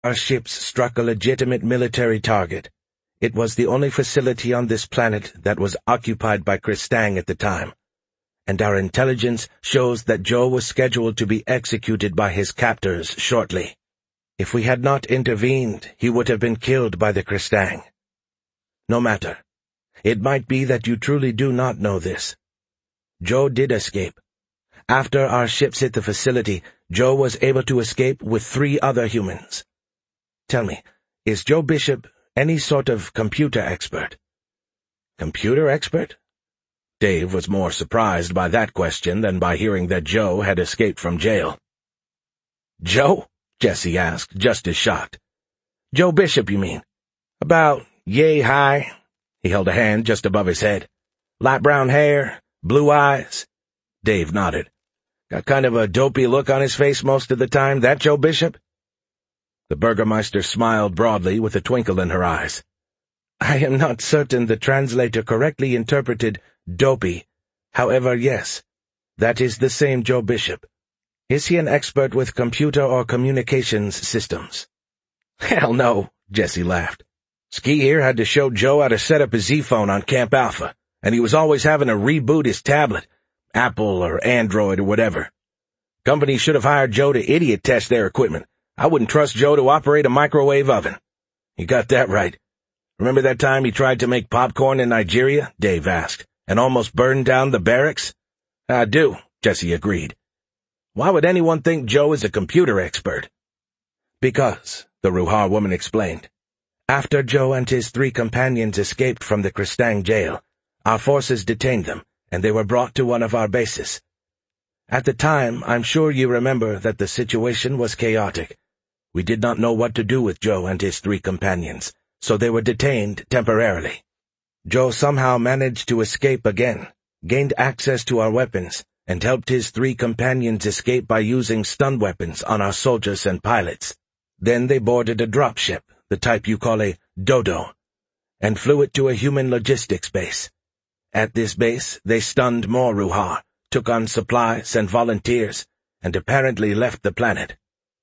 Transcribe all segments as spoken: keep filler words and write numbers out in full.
Our ships struck a legitimate military target. It was the only facility on this planet that was occupied by Kristang at the time, and our intelligence shows that Joe was scheduled to be executed by his captors shortly. If we had not intervened, he would have been killed by the Kristang. No matter. It might be that you truly do not know this. Joe did escape. After our ships hit the facility, Joe was able to escape with three other humans. Tell me, is Joe Bishop any sort of computer expert? Computer expert? Dave was more surprised by that question than by hearing that Joe had escaped from jail. Joe? Jesse asked, just as shocked. Joe Bishop, you mean? About yay high? He held a hand just above his head. Light brown hair, blue eyes. Dave nodded. Got kind of a dopey look on his face most of the time, that Joe Bishop? The Burgermeister smiled broadly with a twinkle in her eyes. I am not certain the translator correctly interpreted dopey. However, yes, that is the same Joe Bishop. Is he an expert with computer or communications systems? Hell no, Jesse laughed. Ski here had to show Joe how to set up his Z-phone on Camp Alpha, and he was always having to reboot his tablet, Apple or Android or whatever. Company should have hired Joe to idiot test their equipment. I wouldn't trust Joe to operate a microwave oven. You got that right. Remember that time he tried to make popcorn in Nigeria? Dave asked, and almost burned down the barracks? I do, Jesse agreed. Why would anyone think Joe is a computer expert? Because, the Ruhar woman explained. After Joe and his three companions escaped from the Kristang jail, our forces detained them, and they were brought to one of our bases. At the time, I'm sure you remember that the situation was chaotic. We did not know what to do with Joe and his three companions, so they were detained temporarily. Joe somehow managed to escape again, gained access to our weapons, and helped his three companions escape by using stun weapons on our soldiers and pilots. Then they boarded a dropship, the type you call a dodo, and flew it to a human logistics base. At this base, they stunned more Ruhar, took on supplies and volunteers, and apparently left the planet.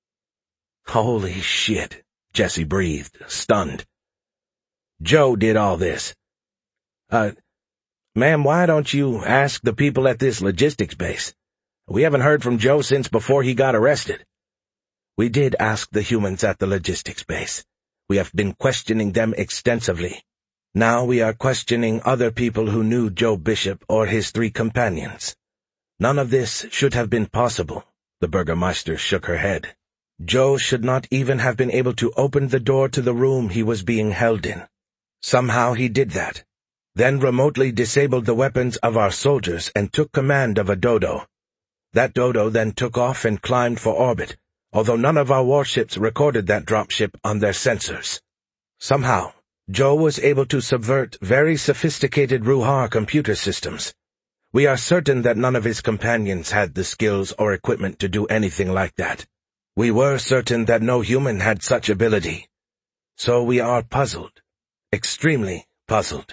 Holy shit, Jesse breathed, stunned. Joe did all this. Uh, ma'am, why don't you ask the people at this logistics base? We haven't heard from Joe since before he got arrested. We did ask the humans at the logistics base. We have been questioning them extensively. Now we are questioning other people who knew Joe Bishop or his three companions. None of this should have been possible. The Burgermeister shook her head. Joe should not even have been able to open the door to the room he was being held in. Somehow he did that, then remotely disabled the weapons of our soldiers and took command of a dodo. That dodo then took off and climbed for orbit, although none of our warships recorded that dropship on their sensors. Somehow, Joe was able to subvert very sophisticated Ruhar computer systems. We are certain that none of his companions had the skills or equipment to do anything like that. We were certain that no human had such ability. So we are puzzled, extremely puzzled.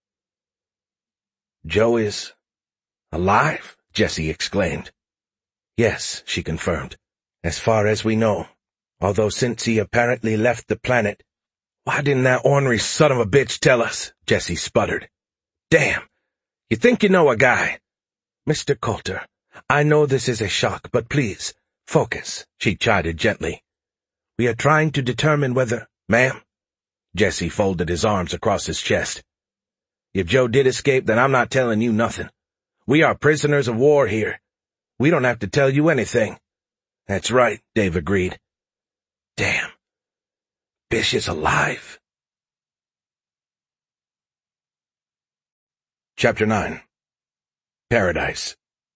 Joe is alive? Jesse exclaimed. Yes, she confirmed, as far as we know, although since he apparently left the planet. Why didn't that ornery son of a bitch tell us? Jesse sputtered. Damn, you think you know a guy. Mister Coulter, I know this is a shock, but please, focus, she chided gently. We are trying to determine whether— Ma'am? Jesse folded his arms across his chest. If Joe did escape, then I'm not telling you nothing. We are prisoners of war here. We don't have to tell you anything. That's right, Dave agreed. Damn. Bish is alive. Chapter nine. Paradise.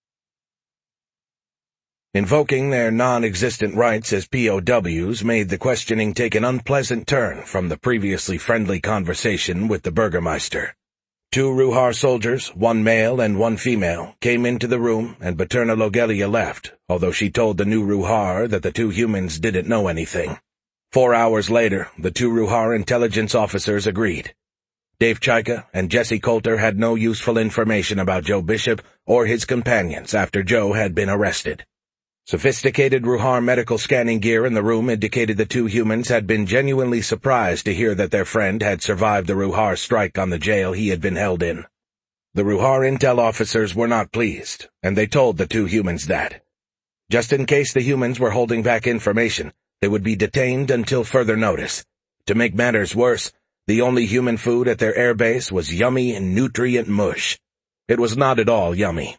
Invoking their non-existent rights as P O Ws made the questioning take an unpleasant turn from the previously friendly conversation with the Burgermeister. Two Ruhar soldiers, one male and one female, came into the room, and Paterna Logelia left, although she told the new Ruhar that the two humans didn't know anything. Four hours later, the two Ruhar intelligence officers agreed. Dave Chaika and Jesse Coulter had no useful information about Joe Bishop or his companions after Joe had been arrested. Sophisticated Ruhar medical scanning gear in the room indicated the two humans had been genuinely surprised to hear that their friend had survived the Ruhar strike on the jail he had been held in. The Ruhar intel officers were not pleased, and they told the two humans that. Just in case the humans were holding back information, they would be detained until further notice. To make matters worse, the only human food at their airbase was yummy and nutrient mush. It was not at all yummy.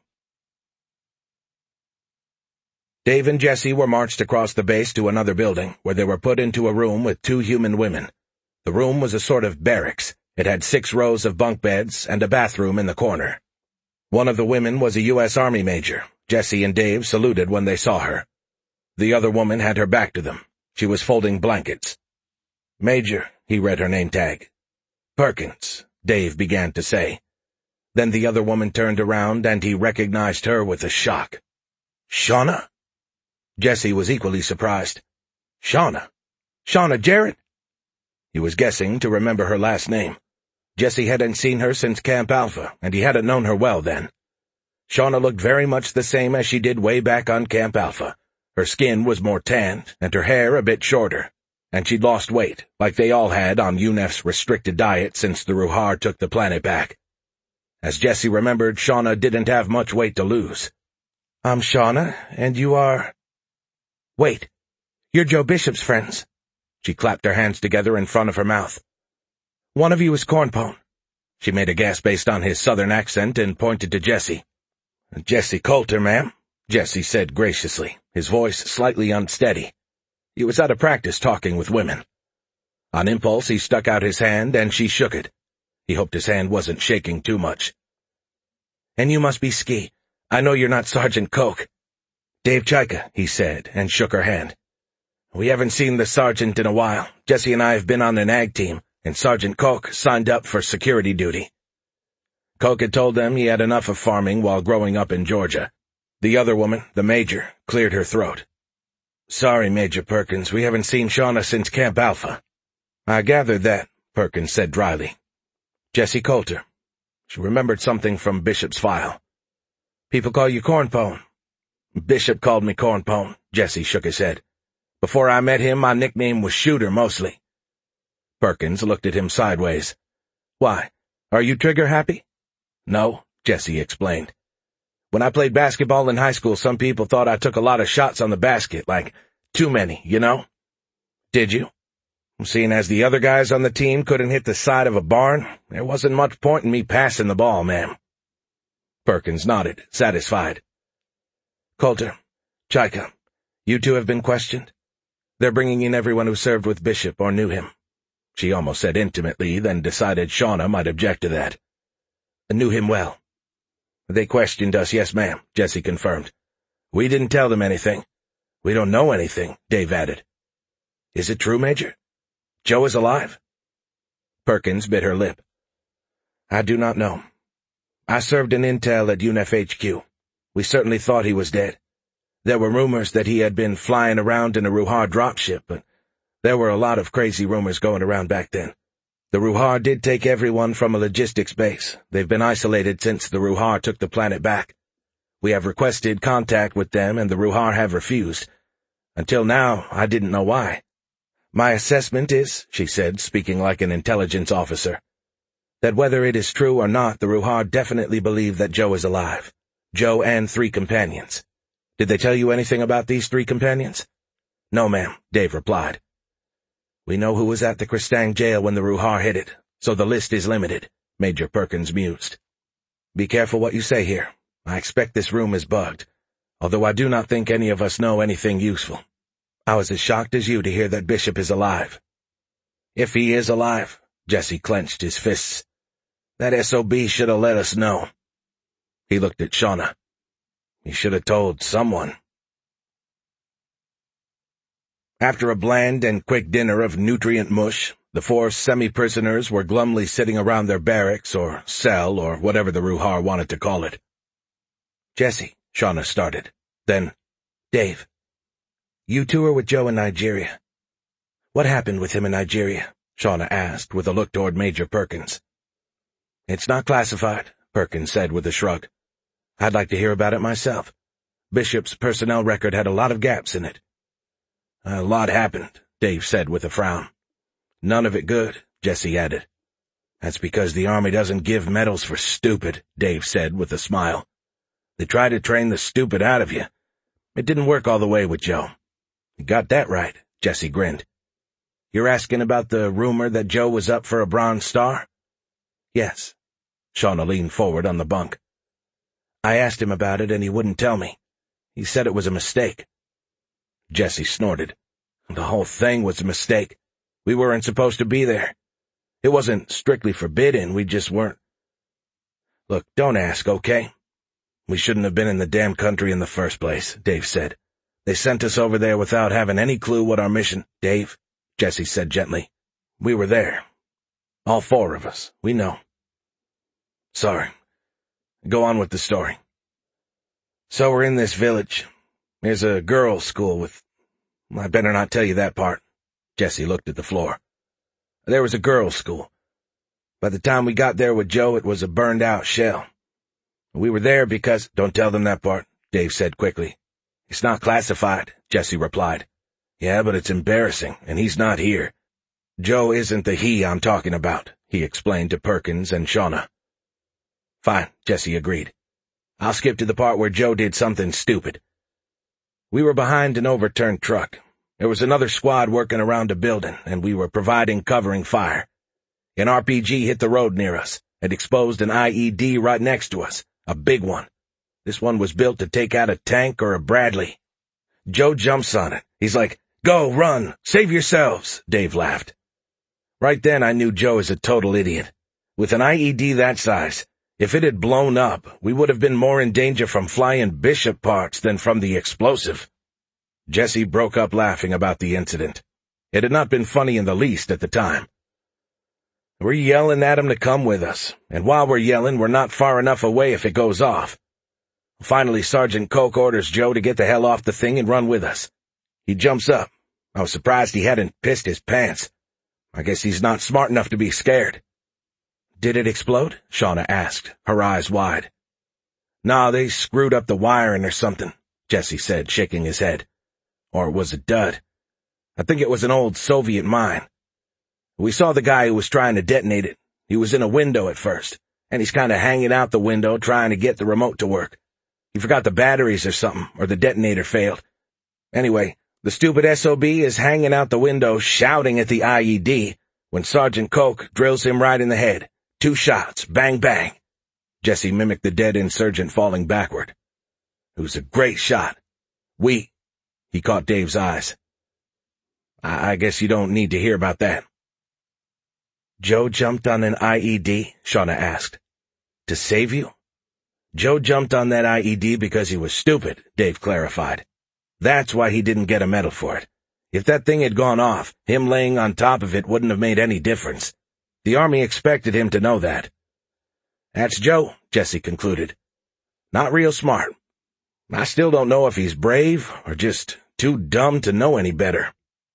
Dave and Jesse were marched across the base to another building, where they were put into a room with two human women. The room was a sort of barracks. It had six rows of bunk beds and a bathroom in the corner. One of the women was a U S Army major. Jesse and Dave saluted when they saw her. The other woman had her back to them. She was folding blankets. "Major," he read her name tag. "Perkins," Dave began to say. Then the other woman turned around and he recognized her with a shock. "Shauna?" Jesse was equally surprised. "Shauna? Shauna Jarrett?" He was guessing to remember her last name. Jesse hadn't seen her since Camp Alpha, and he hadn't known her well then. Shauna looked very much the same as she did way back on Camp Alpha. Her skin was more tanned, and her hair a bit shorter. And she'd lost weight, like they all had on U N E F's restricted diet since the Ruhar took the planet back. As Jesse remembered, Shauna didn't have much weight to lose. "I'm Shauna, and you are—" "Wait, you're Joe Bishop's friends." She clapped her hands together in front of her mouth. "One of you is Cornpone." She made a guess based on his southern accent and pointed to Jesse. "Jesse Coulter, ma'am," Jesse said graciously, his voice slightly unsteady. He was out of practice talking with women. On impulse, he stuck out his hand, and she shook it. He hoped his hand wasn't shaking too much. "And you must be Ski. I know you're not Sergeant Coke." "Dave Chaika," he said, and shook her hand. "We haven't seen the sergeant in a while. Jesse and I have been on an ag team, and Sergeant Coke signed up for security duty." Coke had told them he had enough of farming while growing up in Georgia. The other woman, the major, cleared her throat. "Sorry, Major Perkins, we haven't seen Shauna since Camp Alpha." "I gathered that," Perkins said dryly. "Jesse Coulter." She remembered something from Bishop's file. "People call you Cornpone." "Bishop called me Cornpone," Jesse shook his head. "Before I met him, my nickname was Shooter, mostly." Perkins looked at him sideways. "Why, are you trigger-happy?" "No," Jesse explained. "When I played basketball in high school, some people thought I took a lot of shots on the basket, like, too many, you know?" "Did you?" "Seeing as the other guys on the team couldn't hit the side of a barn, there wasn't much point in me passing the ball, ma'am." Perkins nodded, satisfied. "Coulter, Chaika, you two have been questioned? They're bringing in everyone who served with Bishop or knew him." She almost said intimately, then decided Shauna might object to that. "Knew him well." "They questioned us, yes, ma'am," Jesse confirmed. "We didn't tell them anything. We don't know anything," Dave added. "Is it true, Major? Joe is alive?" Perkins bit her lip. "I do not know. I served in intel at U N E F H Q. We certainly thought he was dead. There were rumors that he had been flying around in a Ruhar dropship, but there were a lot of crazy rumors going around back then. The Ruhar did take everyone from a logistics base. They've been isolated since the Ruhar took the planet back. We have requested contact with them, and the Ruhar have refused. Until now, I didn't know why. My assessment is," she said, speaking like an intelligence officer, "that whether it is true or not, the Ruhar definitely believe that Joe is alive. Joe and three companions. Did they tell you anything about these three companions?" "No, ma'am," Dave replied. "We know who was at the Kristang jail when the Ruhar hit it, so the list is limited," Major Perkins mused. "Be careful what you say here. I expect this room is bugged, although I do not think any of us know anything useful. I was as shocked as you to hear that Bishop is alive." "If he is alive," Jesse clenched his fists, "that S O B should have let us know." He looked at Shauna. "He should have told someone." After a bland and quick dinner of nutrient mush, the four semi-prisoners were glumly sitting around their barracks or cell or whatever the Ruhar wanted to call it. "Jesse," Shauna started. Then, "Dave, you two are with Joe in Nigeria. What happened with him in Nigeria?" Shauna asked, with a look toward Major Perkins. "It's not classified," Perkins said with a shrug. "I'd like to hear about it myself. Bishop's personnel record had a lot of gaps in it. A lot happened, Dave said with a frown. None of it good, Jesse added. That's because the Army doesn't give medals for stupid, Dave said with a smile. They try to train the stupid out of you. It didn't work all the way with Joe. You got that right, Jesse grinned. You're asking about the rumor that Joe was up for a Bronze Star? Yes. Shauna leaned forward on the bunk. I asked him about it and he wouldn't tell me. He said it was a mistake. Jesse snorted. The whole thing was a mistake. We weren't supposed to be there. It wasn't strictly forbidden, we just weren't. Look, don't ask, okay? We shouldn't have been in the damn country in the first place, Dave said. They sent us over there without having any clue what our mission— Dave, Jesse said gently. We were there. All four of us, we know. Sorry. Go on with the story. So we're in this village. There's a girls' school with— I better not tell you that part. Jesse looked at the floor. There was a girls' school. By the time we got there with Joe, it was a burned-out shell. We were there because— Don't tell them that part, Dave said quickly. It's not classified, Jesse replied. Yeah, but it's embarrassing, and he's not here. Joe isn't the he I'm talking about, he explained to Perkins and Shauna. Fine, Jesse agreed. I'll skip to the part where Joe did something stupid. We were behind an overturned truck. There was another squad working around a building, and we were providing covering fire. An R P G hit the road near us. It exposed an I E D right next to us, a big one. This one was built to take out a tank or a Bradley. Joe jumps on it. He's like, Go, run, save yourselves, Dave laughed. Right then I knew Joe is a total idiot. With an I E D that size, if it had blown up, we would have been more in danger from flying Bishop parts than from the explosive. Jesse broke up laughing about the incident. It had not been funny in the least at the time. We're yelling at him to come with us, and while we're yelling, we're not far enough away if it goes off. Finally, Sergeant Koch orders Joe to get the hell off the thing and run with us. He jumps up. I was surprised he hadn't pissed his pants. I guess he's not smart enough to be scared. Did it explode? Shauna asked, her eyes wide. Nah, they screwed up the wiring or something, Jesse said, shaking his head. Or it was a dud. I think it was an old Soviet mine. We saw the guy who was trying to detonate it. He was in a window at first, and he's kind of hanging out the window trying to get the remote to work. He forgot the batteries or something, or the detonator failed. Anyway, the stupid S O B is hanging out the window shouting at the I E D when Sergeant Koch drills him right in the head. Two shots, bang, bang. Jesse mimicked the dead insurgent falling backward. It was a great shot. We— He caught Dave's eyes. I, I guess you don't need to hear about that. Joe jumped on an I E D? Shauna asked. To save you? Joe jumped on that I E D because he was stupid, Dave clarified. That's why he didn't get a medal for it. If that thing had gone off, him laying on top of it wouldn't have made any difference. The Army expected him to know that. That's Joe, Jesse concluded. Not real smart. I still don't know if he's brave or just too dumb to know any better.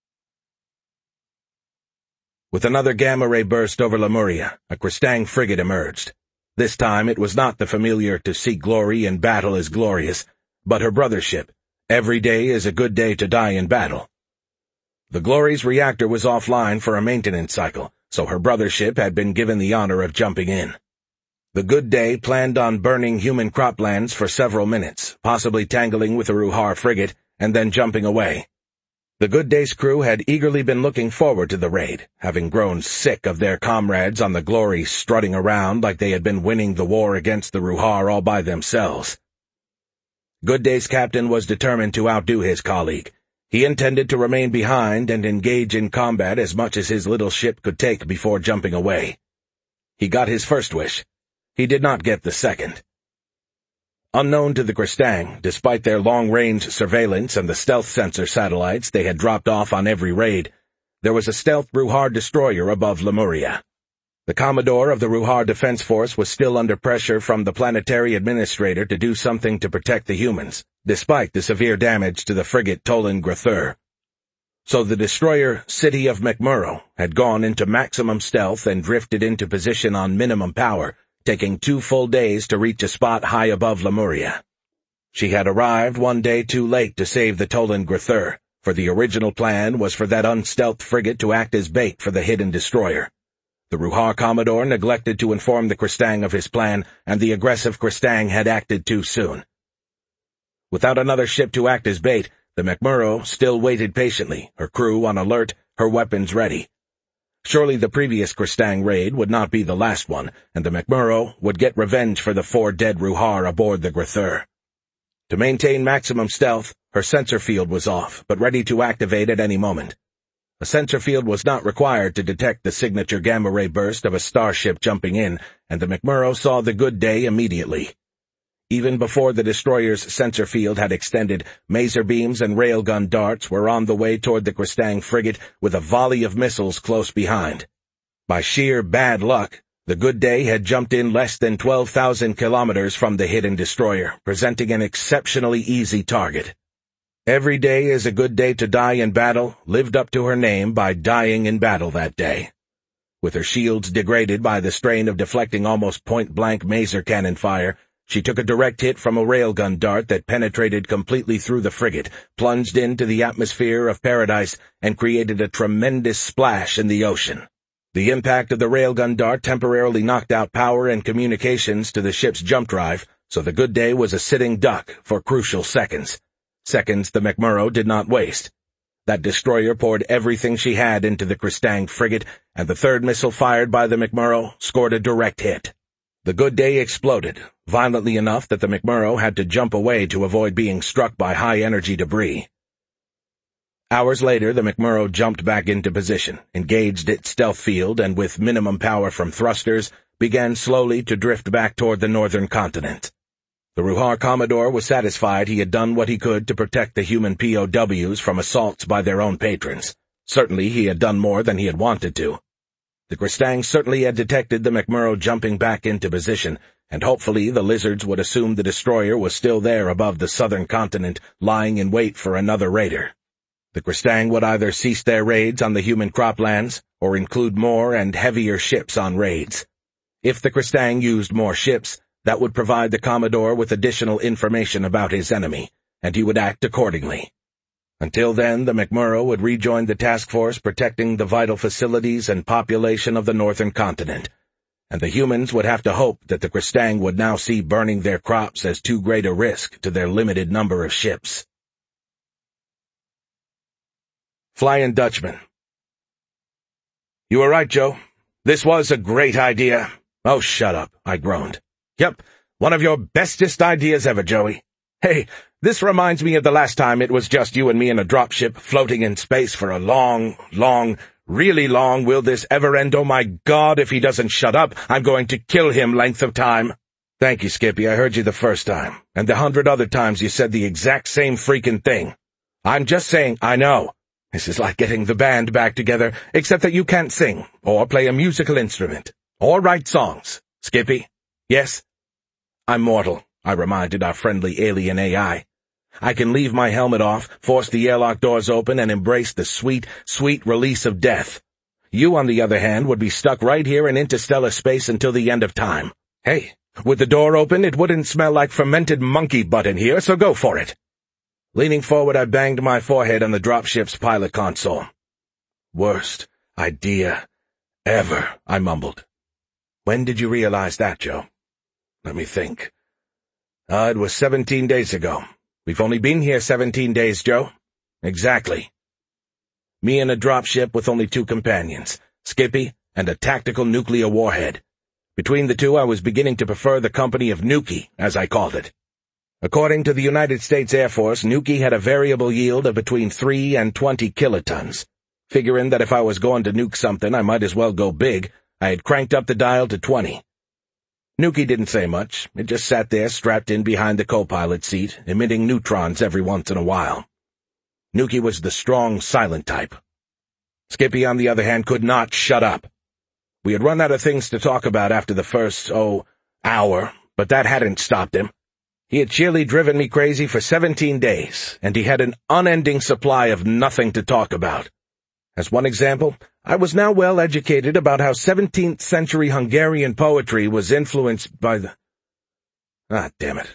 With another gamma ray burst over Lemuria, a Kristang frigate emerged. This time it was not the familiar to seek glory in battle is glorious, but her brother ship. Every day is a good day to die in battle. The Glory's reactor was offline for a maintenance cycle, so her brother ship had been given the honor of jumping in. The Good Day planned on burning human croplands for several minutes, possibly tangling with a Ruhar frigate, and then jumping away. The Good Day's crew had eagerly been looking forward to the raid, having grown sick of their comrades on the Glory strutting around like they had been winning the war against the Ruhar all by themselves. Good Day's captain was determined to outdo his colleague. He intended to remain behind and engage in combat as much as his little ship could take before jumping away. He got his first wish. He did not get the second. Unknown to the Kristang, despite their long-range surveillance and the stealth sensor satellites they had dropped off on every raid, there was a stealth Ruhar destroyer above Lemuria. The Commodore of the Ruhar Defense Force was still under pressure from the planetary administrator to do something to protect the humans, despite the severe damage to the frigate Tolan Grathur. So the destroyer City of McMurrow had gone into maximum stealth and drifted into position on minimum power, taking two full days to reach a spot high above Lemuria. She had arrived one day too late to save the Toland Grythur, for the original plan was for that unstealthed frigate to act as bait for the hidden destroyer. The Ruhar Commodore neglected to inform the Kristang of his plan, and the aggressive Kristang had acted too soon. Without another ship to act as bait, the McMurrough still waited patiently, her crew on alert, her weapons ready. Surely the previous Kristang raid would not be the last one, and the McMurrough would get revenge for the four dead Ruhar aboard the Grythur. To maintain maximum stealth, her sensor field was off, but ready to activate at any moment. A sensor field was not required to detect the signature gamma-ray burst of a starship jumping in, and the McMurrough saw the good day immediately. Even before the destroyer's sensor field had extended, maser beams and railgun darts were on the way toward the Kristang frigate with a volley of missiles close behind. By sheer bad luck, the Good Day had jumped in less than twelve thousand kilometers from the hidden destroyer, presenting an exceptionally easy target. Every day is a good day to die in battle lived up to her name by dying in battle that day. With her shields degraded by the strain of deflecting almost point-blank maser cannon fire, she took a direct hit from a railgun dart that penetrated completely through the frigate, plunged into the atmosphere of paradise, and created a tremendous splash in the ocean. The impact of the railgun dart temporarily knocked out power and communications to the ship's jump drive, so the Good Day was a sitting duck for crucial seconds. Seconds the McMurrough did not waste. That destroyer poured everything she had into the Kristang frigate, and the third missile fired by the McMurrough scored a direct hit. The Good Day exploded, violently enough that the McMurrough had to jump away to avoid being struck by high-energy debris. Hours later, the McMurrough jumped back into position, engaged its stealth field, and with minimum power from thrusters, began slowly to drift back toward the northern continent. The Ruhar Commodore was satisfied he had done what he could to protect the human P O Ws from assaults by their own patrons. Certainly he had done more than he had wanted to. The Kristang certainly had detected the McMurrough jumping back into position, and hopefully the lizards would assume the destroyer was still there above the southern continent, lying in wait for another raider. The Kristang would either cease their raids on the human croplands, or include more and heavier ships on raids. If the Kristang used more ships, that would provide the Commodore with additional information about his enemy, and he would act accordingly. Until then, the McMurrough would rejoin the task force protecting the vital facilities and population of the northern continent, and the humans would have to hope that the Kristang would now see burning their crops as too great a risk to their limited number of ships. Flying Dutchman. You were right, Joe. This was a great idea. Oh, shut up, I groaned. Yep, one of your bestest ideas ever, Joey. Hey, this reminds me of the last time it was just you and me in a dropship floating in space for a long, long, really long will this ever end? Oh my God, if he doesn't shut up, I'm going to kill him length of time. Thank you, Skippy, I heard you the first time, and the hundred other times you said the exact same freaking thing. I'm just saying, I know. This is like getting the band back together, except that you can't sing, or play a musical instrument, or write songs. Skippy? Yes? I'm mortal, I reminded our friendly alien A I. I can leave my helmet off, force the airlock doors open, and embrace the sweet, sweet release of death. You, on the other hand, would be stuck right here in interstellar space until the end of time. Hey, with the door open, it wouldn't smell like fermented monkey butt in here, so go for it. Leaning forward, I banged my forehead on the dropship's pilot console. Worst idea ever, I mumbled. When did you realize that, Joe? Let me think. Ah, uh, it was seventeen days ago. We've only been here seventeen days, Joe. Exactly. Me and a dropship with only two companions, Skippy and a tactical nuclear warhead. Between the two, I was beginning to prefer the company of Nuki, as I called it. According to the United States Air Force, Nuki had a variable yield of between three and twenty kilotons. Figuring that if I was going to nuke something, I might as well go big, I had cranked up the dial to twenty. Nuki didn't say much. It just sat there strapped in behind the co-pilot seat, emitting neutrons every once in a while. Nuki was the strong, silent type. Skippy, on the other hand, could not shut up. We had run out of things to talk about after the first, oh, hour, but that hadn't stopped him. He had sheerly driven me crazy for seventeen days, and he had an unending supply of nothing to talk about. As one example, I was now well educated about how seventeenth century Hungarian poetry was influenced by the... Ah, damn it.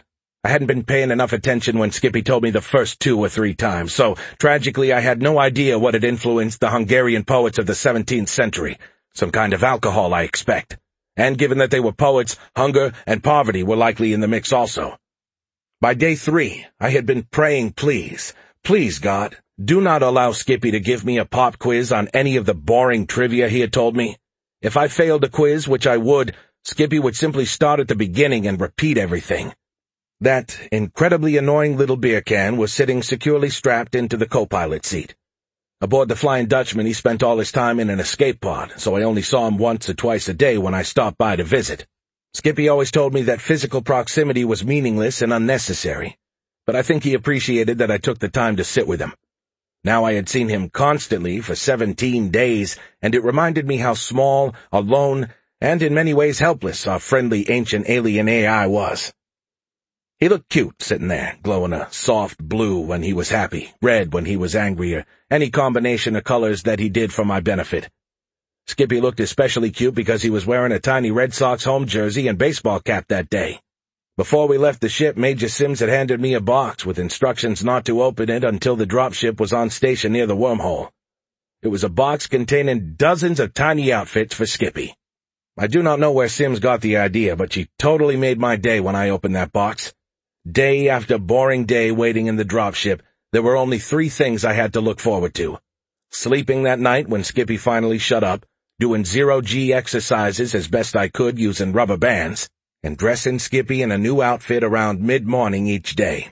I hadn't been paying enough attention when Skippy told me the first two or three times, so tragically I had no idea what had influenced the Hungarian poets of the seventeenth century. Some kind of alcohol, I expect. And given that they were poets, hunger and poverty were likely in the mix also. By day three, I had been praying, please, please, God, do not allow Skippy to give me a pop quiz on any of the boring trivia he had told me. If I failed a quiz, which I would, Skippy would simply start at the beginning and repeat everything. That incredibly annoying little beer can was sitting securely strapped into the co-pilot seat. Aboard the Flying Dutchman, he spent all his time in an escape pod, so I only saw him once or twice a day when I stopped by to visit. Skippy always told me that physical proximity was meaningless and unnecessary, but I think he appreciated that I took the time to sit with him. Now I had seen him constantly for seventeen days, and it reminded me how small, alone, and in many ways helpless our friendly ancient alien A I was. He looked cute sitting there, glowing a soft blue when he was happy, red when he was angry, or any combination of colors that he did for my benefit. Skippy looked especially cute because he was wearing a tiny Red Sox home jersey and baseball cap that day. Before we left the ship, Major Sims had handed me a box with instructions not to open it until the dropship was on station near the wormhole. It was a box containing dozens of tiny outfits for Skippy. I do not know where Sims got the idea, but she totally made my day when I opened that box. Day after boring day waiting in the dropship, there were only three things I had to look forward to. Sleeping that night when Skippy finally shut up, doing zero-G exercises as best I could using rubber bands, and dressing Skippy in a new outfit around mid-morning each day.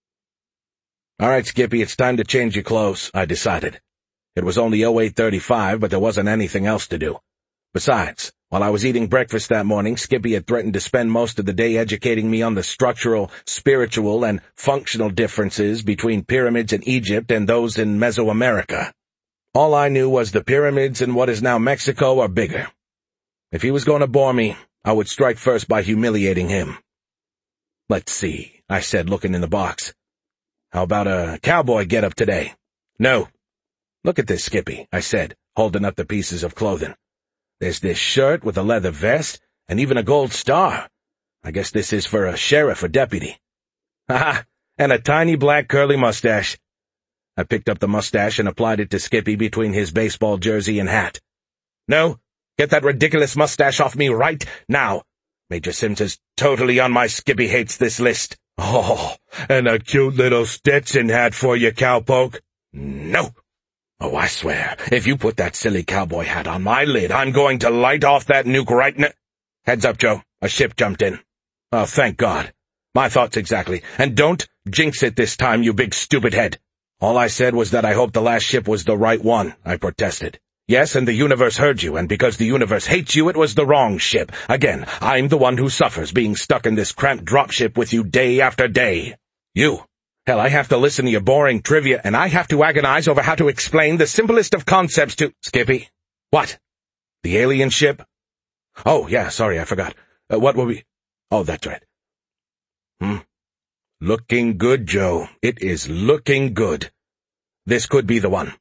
All right, Skippy, it's time to change your clothes, I decided. It was only oh eight thirty-five, but there wasn't anything else to do. Besides, while I was eating breakfast that morning, Skippy had threatened to spend most of the day educating me on the structural, spiritual, and functional differences between pyramids in Egypt and those in Mesoamerica. All I knew was the pyramids in what is now Mexico are bigger. If he was going to bore me, I would strike first by humiliating him. Let's see, I said, looking in the box. How about a cowboy get-up today? No. Look at this, Skippy, I said, holding up the pieces of clothing. There's this shirt with a leather vest, and even a gold star. I guess this is for a sheriff or deputy. Ha-ha, and a tiny black curly mustache. I picked up the mustache and applied it to Skippy between his baseball jersey and hat. No, get that ridiculous mustache off me right now. Major Sims is totally on my Skippy hates this list. Oh, and a cute little Stetson hat for you, cowpoke. No. Oh, I swear, if you put that silly cowboy hat on my lid, I'm going to light off that nuke right now. Heads up, Joe. A ship jumped in. Oh, thank God. My thoughts exactly. And don't jinx it this time, you big stupid head. All I said was that I hoped the last ship was the right one, I protested. Yes, and the universe heard you, and because the universe hates you, it was the wrong ship. Again, I'm the one who suffers being stuck in this cramped dropship with you day after day. You. Hell, I have to listen to your boring trivia, and I have to agonize over how to explain the simplest of concepts to— Skippy? What? The alien ship? Oh, yeah, sorry, I forgot. Uh, what were we— Oh, that's right. Hmm. Looking good, Joe. It is looking good. This could be the one.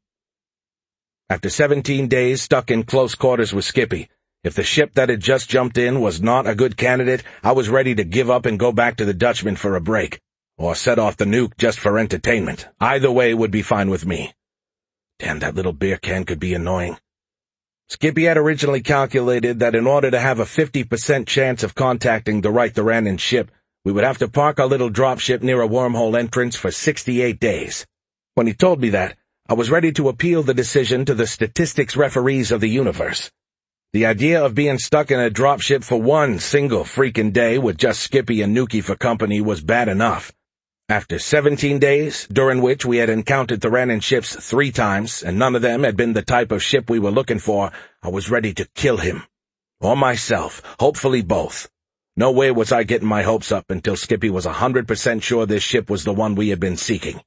After seventeen days stuck in close quarters with Skippy, if the ship that had just jumped in was not a good candidate, I was ready to give up and go back to the Dutchman for a break. Or set off the nuke just for entertainment. Either way would be fine with me. Damn, that little beer can could be annoying. Skippy had originally calculated that in order to have a fifty percent chance of contacting the right Theranan ship, we would have to park our little dropship near a wormhole entrance for sixty-eight days. When he told me that, I was ready to appeal the decision to the statistics referees of the universe. The idea of being stuck in a dropship for one single freaking day with just Skippy and Nuki for company was bad enough. After seventeen days, during which we had encountered Theranan ships three times, and none of them had been the type of ship we were looking for, I was ready to kill him. Or myself, hopefully both. No way was I getting my hopes up until Skippy was a hundred percent sure this ship was the one we had been seeking.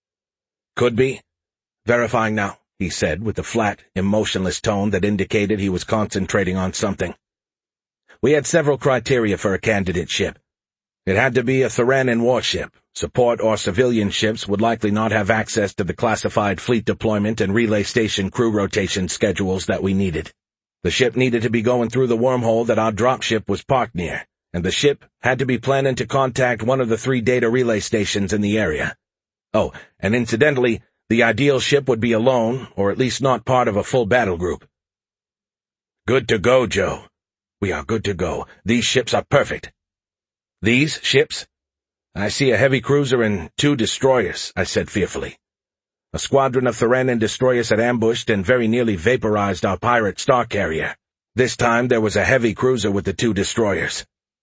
Could be. Verifying now, he said, with a flat, emotionless tone that indicated he was concentrating on something. We had several criteria for a candidate ship. It had to be a Theranan warship. Support or civilian ships would likely not have access to the classified fleet deployment and relay station crew rotation schedules that we needed. The ship needed to be going through the wormhole that our dropship was parked near, and the ship had to be planning to contact one of the three data relay stations in the area. Oh, and incidentally, the ideal ship would be alone, or at least not part of a full battle group. Good to go, Joe. We are good to go. These ships are perfect. These ships? I see a heavy cruiser and two destroyers, I said fearfully. A squadron of Theranan destroyers had ambushed and very nearly vaporized our pirate star carrier. This time there was a heavy cruiser with the two destroyers.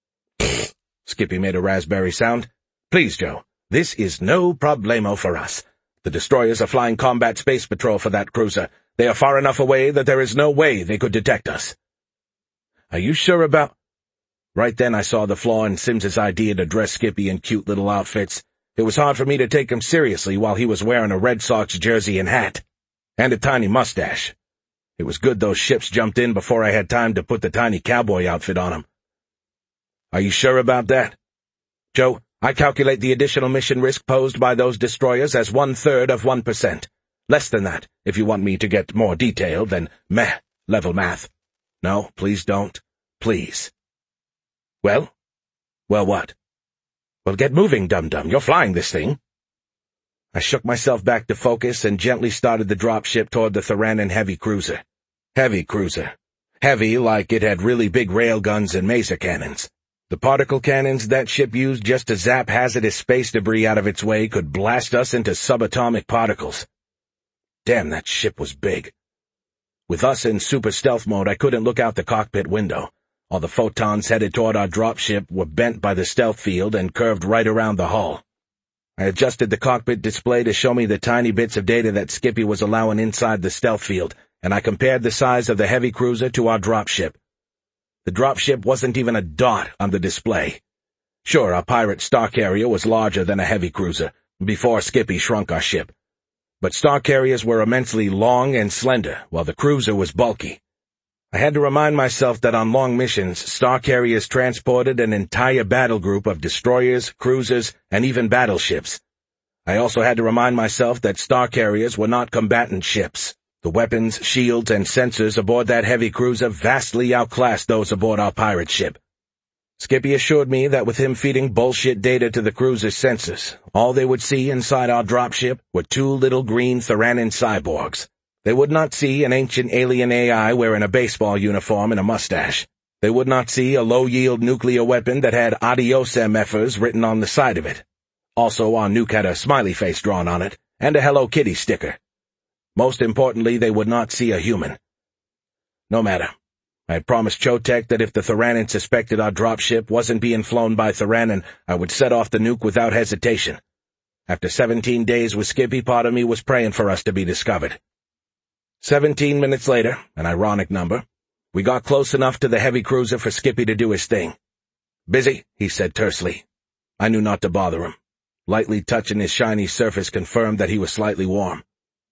Skippy made a raspberry sound. Please, Joe, this is no problemo for us. The destroyers are flying combat space patrol for that cruiser. They are far enough away that there is no way they could detect us. Are you sure about— Right then I saw the flaw in Sims's idea to dress Skippy in cute little outfits. It was hard for me to take him seriously while he was wearing a Red Sox jersey and hat. And a tiny mustache. It was good those ships jumped in before I had time to put the tiny cowboy outfit on him. Are you sure about that? Joe, I calculate the additional mission risk posed by those destroyers as one-third of one percent. Less than that, if you want me to get more detailed than meh level math. No, please don't. Please. Well? Well, what? Well, get moving, dum-dum. You're flying this thing. I shook myself back to focus and gently started the dropship toward the Theranan heavy cruiser. Heavy cruiser. Heavy like it had really big railguns and maser cannons. The particle cannons that ship used just to zap hazardous space debris out of its way could blast us into subatomic particles. Damn, that ship was big. With us in super stealth mode, I couldn't look out the cockpit window. All the photons headed toward our dropship were bent by the stealth field and curved right around the hull. I adjusted the cockpit display to show me the tiny bits of data that Skippy was allowing inside the stealth field, and I compared the size of the heavy cruiser to our dropship. The dropship wasn't even a dot on the display. Sure, our pirate star carrier was larger than a heavy cruiser, before Skippy shrunk our ship. But star carriers were immensely long and slender, while the cruiser was bulky. I had to remind myself that on long missions, star carriers transported an entire battle group of destroyers, cruisers, and even battleships. I also had to remind myself that star carriers were not combatant ships. The weapons, shields, and sensors aboard that heavy cruiser vastly outclassed those aboard our pirate ship. Skippy assured me that with him feeding bullshit data to the cruiser's sensors, all they would see inside our dropship were two little green Theranan cyborgs. They would not see an ancient alien A I wearing a baseball uniform and a mustache. They would not see a low-yield nuclear weapon that had Adios M Fers written on the side of it. Also, our nuke had a smiley face drawn on it, and a Hello Kitty sticker. Most importantly, they would not see a human. No matter. I had promised Chotek that if the Theranan suspected our dropship wasn't being flown by Theranan, I would set off the nuke without hesitation. After seventeen days with Skippy, part of me was praying for us to be discovered. Seventeen minutes later, an ironic number, we got close enough to the heavy cruiser for Skippy to do his thing. Busy, he said tersely. I knew not to bother him. Lightly touching his shiny surface confirmed that he was slightly warm.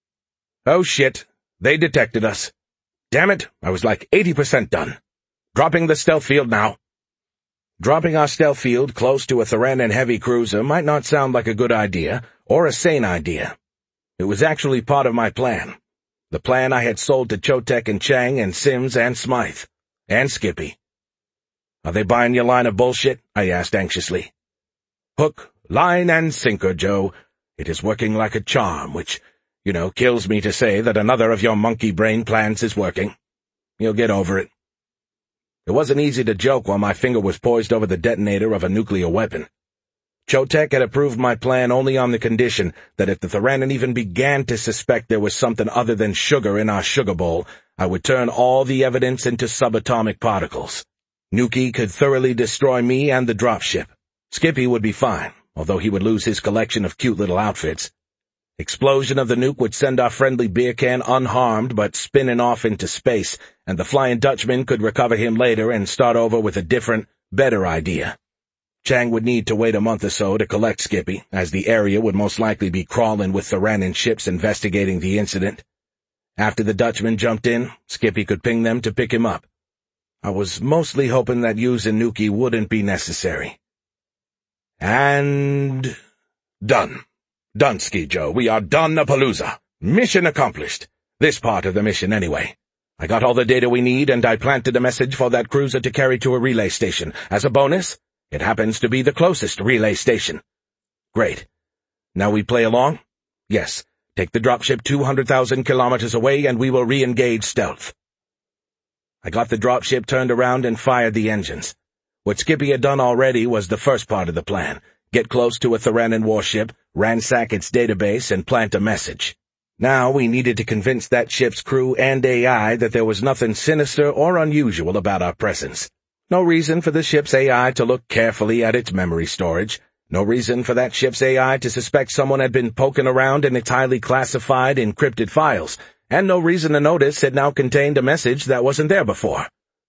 Oh shit, they detected us. Damn it, I was like eighty percent done. Dropping the stealth field now. Dropping our stealth field close to a Theranan heavy cruiser might not sound like a good idea, or a sane idea. It was actually part of my plan. The plan I had sold to Chotek and Chang and Sims and Smythe. And Skippy. Are they buying your line of bullshit? I asked anxiously. Hook, line, and sinker, Joe. It is working like a charm, which, you know, kills me to say that another of your monkey brain plans is working. You'll get over it. It wasn't easy to joke while my finger was poised over the detonator of a nuclear weapon. Chotek had approved my plan only on the condition that if the Theranan even began to suspect there was something other than sugar in our sugar bowl, I would turn all the evidence into subatomic particles. Nuki could thoroughly destroy me and the dropship. Skippy would be fine, although he would lose his collection of cute little outfits. Explosion of the nuke would send our friendly beer can unharmed but spinning off into space, and the Flying Dutchman could recover him later and start over with a different, better idea. Chang would need to wait a month or so to collect Skippy, as the area would most likely be crawling with Theranan ships investigating the incident. After the Dutchman jumped in, Skippy could ping them to pick him up. I was mostly hoping that using Nuki wouldn't be necessary. And... done. Done, Ski Joe. We are done-a-palooza. Mission accomplished. This part of the mission, anyway. I got all the data we need, and I planted a message for that cruiser to carry to a relay station. As a bonus, it happens to be the closest relay station. Great. Now we play along? Yes. Take the dropship two hundred thousand kilometers away, and we will re-engage stealth. I got the dropship turned around and fired the engines. What Skippy had done already was the first part of the plan. Get close to a Theranon warship, ransack its database, and plant a message. Now we needed to convince that ship's crew and A I that there was nothing sinister or unusual about our presence. No reason for the ship's A I to look carefully at its memory storage. No reason for that ship's A I to suspect someone had been poking around in its highly classified, encrypted files. And no reason to notice it now contained a message that wasn't there before.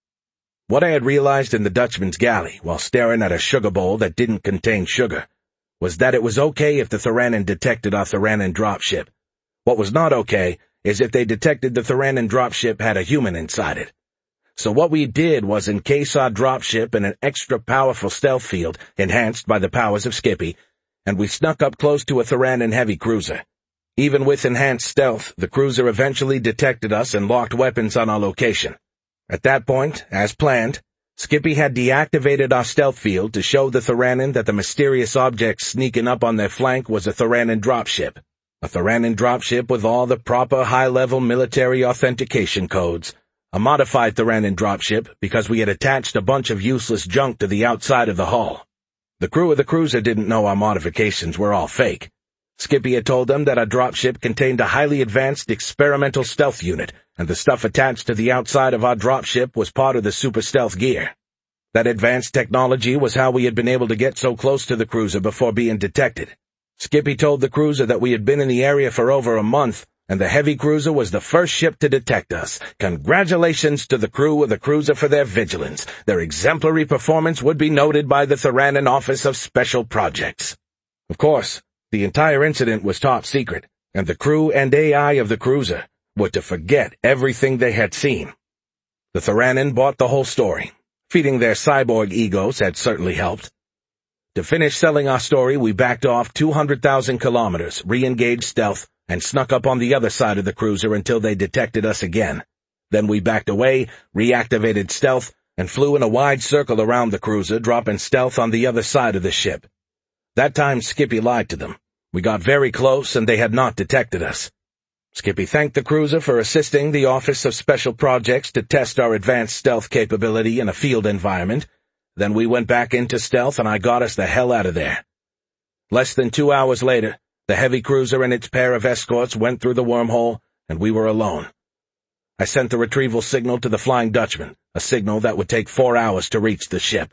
What I had realized in the Dutchman's galley, while staring at a sugar bowl that didn't contain sugar, was that it was okay if the Theranon detected our Theranon dropship. What was not okay is if they detected the Theranon dropship had a human inside it. So what we did was encase our dropship in an extra powerful stealth field enhanced by the powers of Skippy, and we snuck up close to a Theranon heavy cruiser. Even with enhanced stealth, the cruiser eventually detected us and locked weapons on our location. At that point, as planned, Skippy had deactivated our stealth field to show the Theranon that the mysterious object sneaking up on their flank was a Theranon dropship. A Theranon dropship with all the proper high-level military authentication codes. A modified Theranon dropship because we had attached a bunch of useless junk to the outside of the hull. The crew of the cruiser didn't know our modifications were all fake. Skippy had told them that our dropship contained a highly advanced experimental stealth unit, and the stuff attached to the outside of our dropship was part of the super stealth gear. That advanced technology was how we had been able to get so close to the cruiser before being detected. Skippy told the cruiser that we had been in the area for over a month, and the heavy cruiser was the first ship to detect us. Congratulations to the crew of the cruiser for their vigilance. Their exemplary performance would be noted by the Theranon Office of Special Projects. Of course, the entire incident was top secret, and the crew and A I of the cruiser were to forget everything they had seen. The Theranon bought the whole story. Feeding their cyborg egos had certainly helped. To finish selling our story, we backed off two hundred thousand kilometers, re-engaged stealth, and snuck up on the other side of the cruiser until they detected us again. Then we backed away, reactivated stealth, and flew in a wide circle around the cruiser, dropping stealth on the other side of the ship. That time Skippy lied to them. We got very close, and they had not detected us. Skippy thanked the cruiser for assisting the Office of Special Projects to test our advanced stealth capability in a field environment. Then we went back into stealth, and I got us the hell out of there. Less than two hours later, the heavy cruiser and its pair of escorts went through the wormhole, and we were alone. I sent the retrieval signal to the Flying Dutchman, a signal that would take four hours to reach the ship.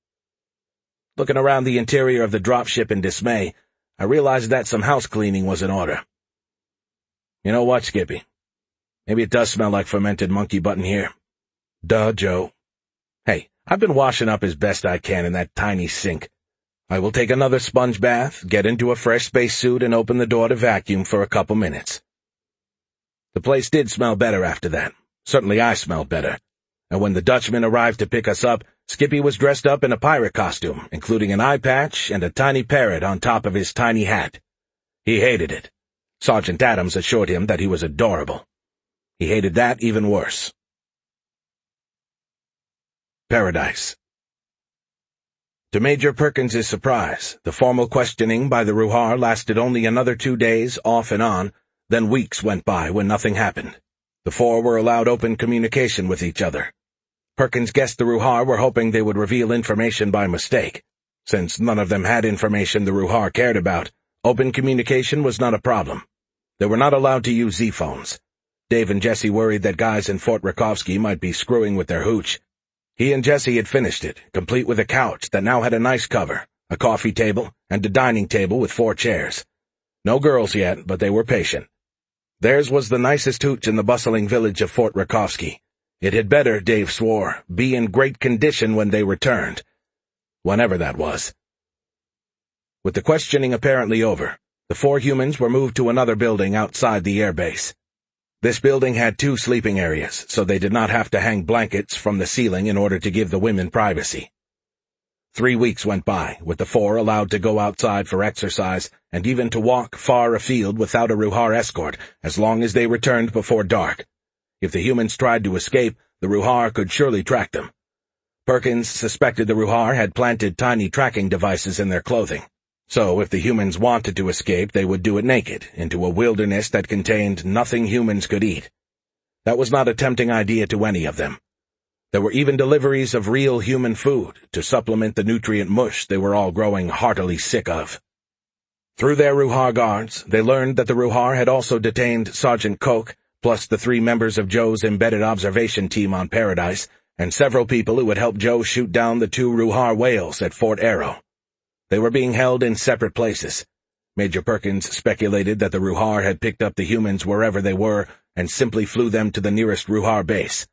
Looking around the interior of the dropship in dismay, I realized that some house cleaning was in order. You know what, Skippy? Maybe it does smell like fermented monkey butt in here. Duh, Joe. Hey, I've been washing up as best I can in that tiny sink. I will take another sponge bath, get into a fresh spacesuit, and open the door to vacuum for a couple minutes. The place did smell better after that. Certainly I smelled better. And when the Dutchman arrived to pick us up, Skippy was dressed up in a pirate costume, including an eye patch and a tiny parrot on top of his tiny hat. He hated it. Sergeant Adams assured him that he was adorable. He hated that even worse. Paradise. To Major Perkins's surprise, the formal questioning by the Ruhar lasted only another two days, off and on, then weeks went by when nothing happened. The four were allowed open communication with each other. Perkins guessed the Ruhar were hoping they would reveal information by mistake. Since none of them had information the Ruhar cared about, open communication was not a problem. They were not allowed to use Z-phones. Dave and Jesse worried that guys in Fort Rakovsky might be screwing with their hooch. He and Jesse had finished it, complete with a couch that now had a nice cover, a coffee table, and a dining table with four chairs. No girls yet, but they were patient. Theirs was the nicest hooch in the bustling village of Fort Rakovsky. It had better, Dave swore, be in great condition when they returned. Whenever that was. With the questioning apparently over, the four humans were moved to another building outside the airbase. This building had two sleeping areas, so they did not have to hang blankets from the ceiling in order to give the women privacy. Three weeks went by, with the four allowed to go outside for exercise and even to walk far afield without a Ruhar escort, as long as they returned before dark. If the humans tried to escape, the Ruhar could surely track them. Perkins suspected the Ruhar had planted tiny tracking devices in their clothing. So if the humans wanted to escape, they would do it naked, into a wilderness that contained nothing humans could eat. That was not a tempting idea to any of them. There were even deliveries of real human food to supplement the nutrient mush they were all growing heartily sick of. Through their Ruhar guards, they learned that the Ruhar had also detained Sergeant Koch, plus the three members of Joe's embedded observation team on Paradise, and several people who would help Joe shoot down the two Ruhar whales at Fort Arrow. They were being held in separate places. Major Perkins speculated that the Ruhar had picked up the humans wherever they were and simply flew them to the nearest Ruhar base.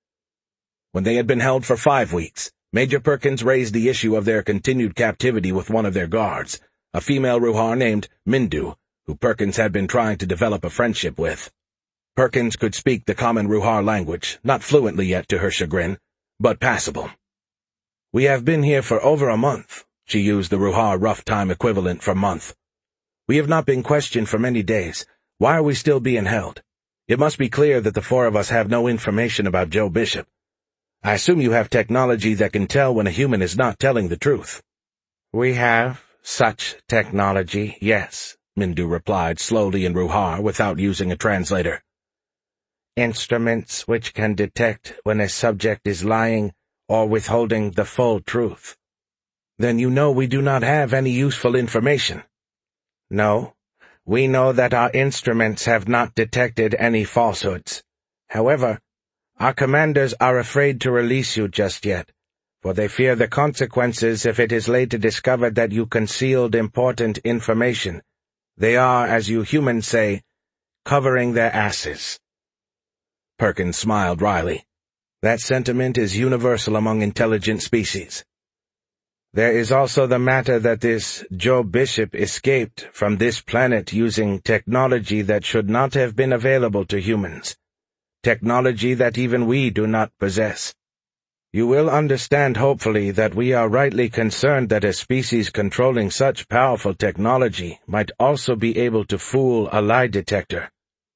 When they had been held for five weeks, Major Perkins raised the issue of their continued captivity with one of their guards, a female Ruhar named Mindu, who Perkins had been trying to develop a friendship with. Perkins could speak the common Ruhar language, not fluently yet to her chagrin, but passable. "We have been here for over a month." She used the Ruhar rough time equivalent for month. "We have not been questioned for many days. Why are we still being held? It must be clear that the four of us have no information about Joe Bishop. I assume you have technology that can tell when a human is not telling the truth." "We have such technology, yes," Mindu replied slowly in Ruhar without using a translator. "Instruments which can detect when a subject is lying or withholding the full truth." "Then you know we do not have any useful information." "No. We know that our instruments have not detected any falsehoods. However, our commanders are afraid to release you just yet, for they fear the consequences if it is later discovered that you concealed important information. They are, as you humans say, covering their asses." Perkins smiled wryly. That sentiment is universal among intelligent species. "There is also the matter that this Joe Bishop escaped from this planet using technology that should not have been available to humans. Technology that even we do not possess. You will understand, hopefully, that we are rightly concerned that a species controlling such powerful technology might also be able to fool a lie detector."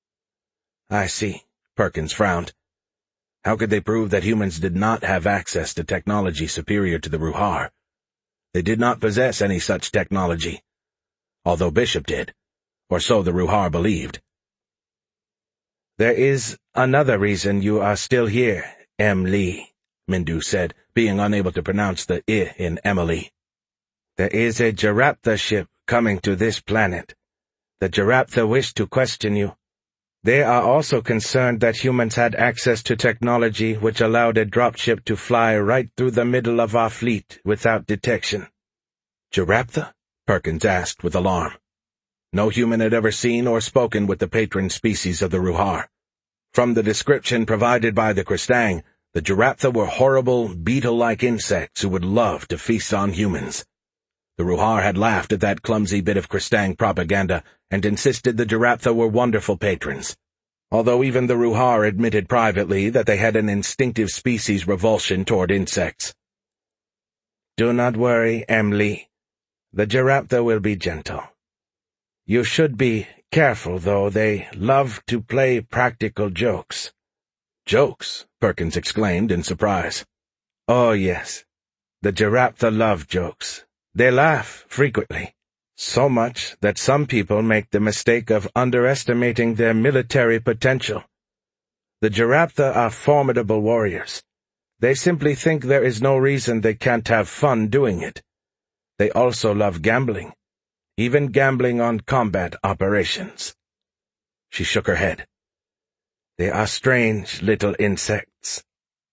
"I see," Perkins frowned. How could they prove that humans did not have access to technology superior to the Ruhar? They did not possess any such technology, although Bishop did, or so the Ruhar believed. "There is another reason you are still here, Em Lee," Mindu said, being unable to pronounce the I in Emily. "There is a Jaraptha ship coming to this planet. The Jaraptha wish to question you. They are also concerned that humans had access to technology which allowed a dropship to fly right through the middle of our fleet without detection." "Jaraptha?" Perkins asked with alarm. No human had ever seen or spoken with the patron species of the Ruhar. From the description provided by the Kristang, the Jaraptha were horrible, beetle-like insects who would love to feast on humans. The Ruhar had laughed at that clumsy bit of Kristang propaganda and insisted the Jaraptha were wonderful patrons, although even the Ruhar admitted privately that they had an instinctive species revulsion toward insects. "Do not worry, Emily. The Jaraptha will be gentle. You should be careful, though. They love to play practical jokes." "Jokes?" Perkins exclaimed in surprise. "Oh, yes. The Jaraptha love jokes. They laugh frequently, so much that some people make the mistake of underestimating their military potential. The Jaraptha are formidable warriors. They simply think there is no reason they can't have fun doing it. They also love gambling, even gambling on combat operations." She shook her head. "They are strange little insects."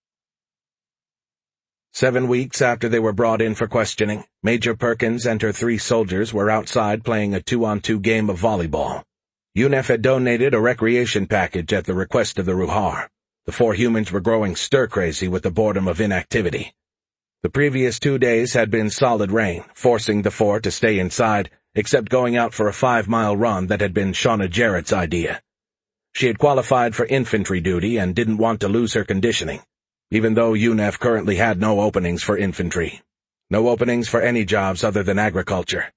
Seven weeks after they were brought in for questioning, Major Perkins and her three soldiers were outside playing a two-on-two game of volleyball. U N E F had donated a recreation package at the request of the Ruhar. The four humans were growing stir-crazy with the boredom of inactivity. The previous two days had been solid rain, forcing the four to stay inside, except going out for a five-mile run that had been Shauna Jarrett's idea. She had qualified for infantry duty and didn't want to lose her conditioning, even though U N E F currently had no openings for infantry. No openings for any jobs other than agriculture.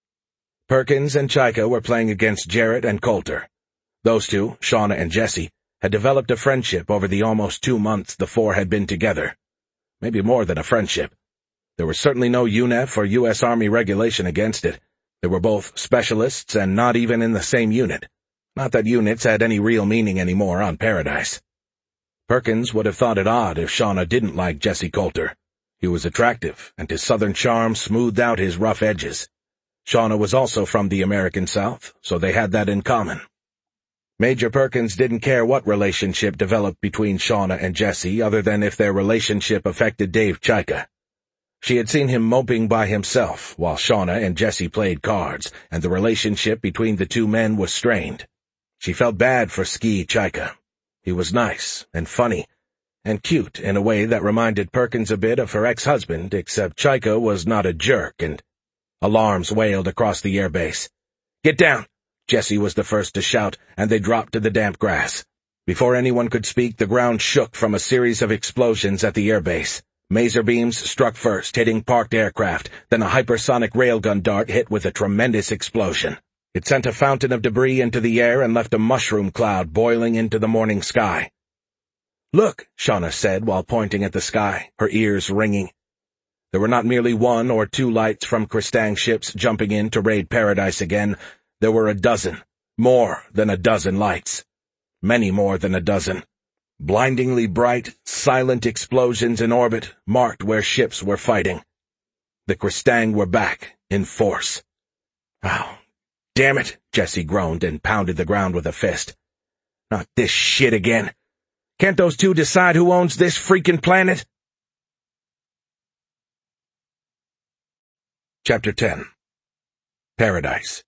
Perkins and Chika were playing against Jarrett and Coulter. Those two, Shauna and Jesse, had developed a friendship over the almost two months the four had been together. Maybe more than a friendship. There was certainly no U N E F or U S Army regulation against it. They were both specialists and not even in the same unit. Not that units had any real meaning anymore on Paradise. Perkins would have thought it odd if Shauna didn't like Jesse Coulter. He was attractive, and his southern charm smoothed out his rough edges. Shauna was also from the American South, so they had that in common. Major Perkins didn't care what relationship developed between Shauna and Jesse other than if their relationship affected Dave Chaika. She had seen him moping by himself while Shauna and Jesse played cards, and the relationship between the two men was strained. She felt bad for Ski Chaika. He was nice and funny and cute in a way that reminded Perkins a bit of her ex-husband, except Chaika was not a jerk, and alarms wailed across the airbase. "Get down!" Jesse was the first to shout, and they dropped to the damp grass. Before anyone could speak, the ground shook from a series of explosions at the airbase. Maser beams struck first, hitting parked aircraft, then a hypersonic railgun dart hit with a tremendous explosion. It sent a fountain of debris into the air and left a mushroom cloud boiling into the morning sky. "Look," Shauna said while pointing at the sky, her ears ringing. There were not merely one or two lights from Kristang ships jumping in to raid Paradise again. There were a dozen, more than a dozen lights. Many more than a dozen. Blindingly bright, silent explosions in orbit marked where ships were fighting. The Kristang were back, in force. "Oh, damn it," Jesse groaned and pounded the ground with a fist. "Not this shit again. Can't those two decide who owns this freaking planet?" Chapter ten. Paradise.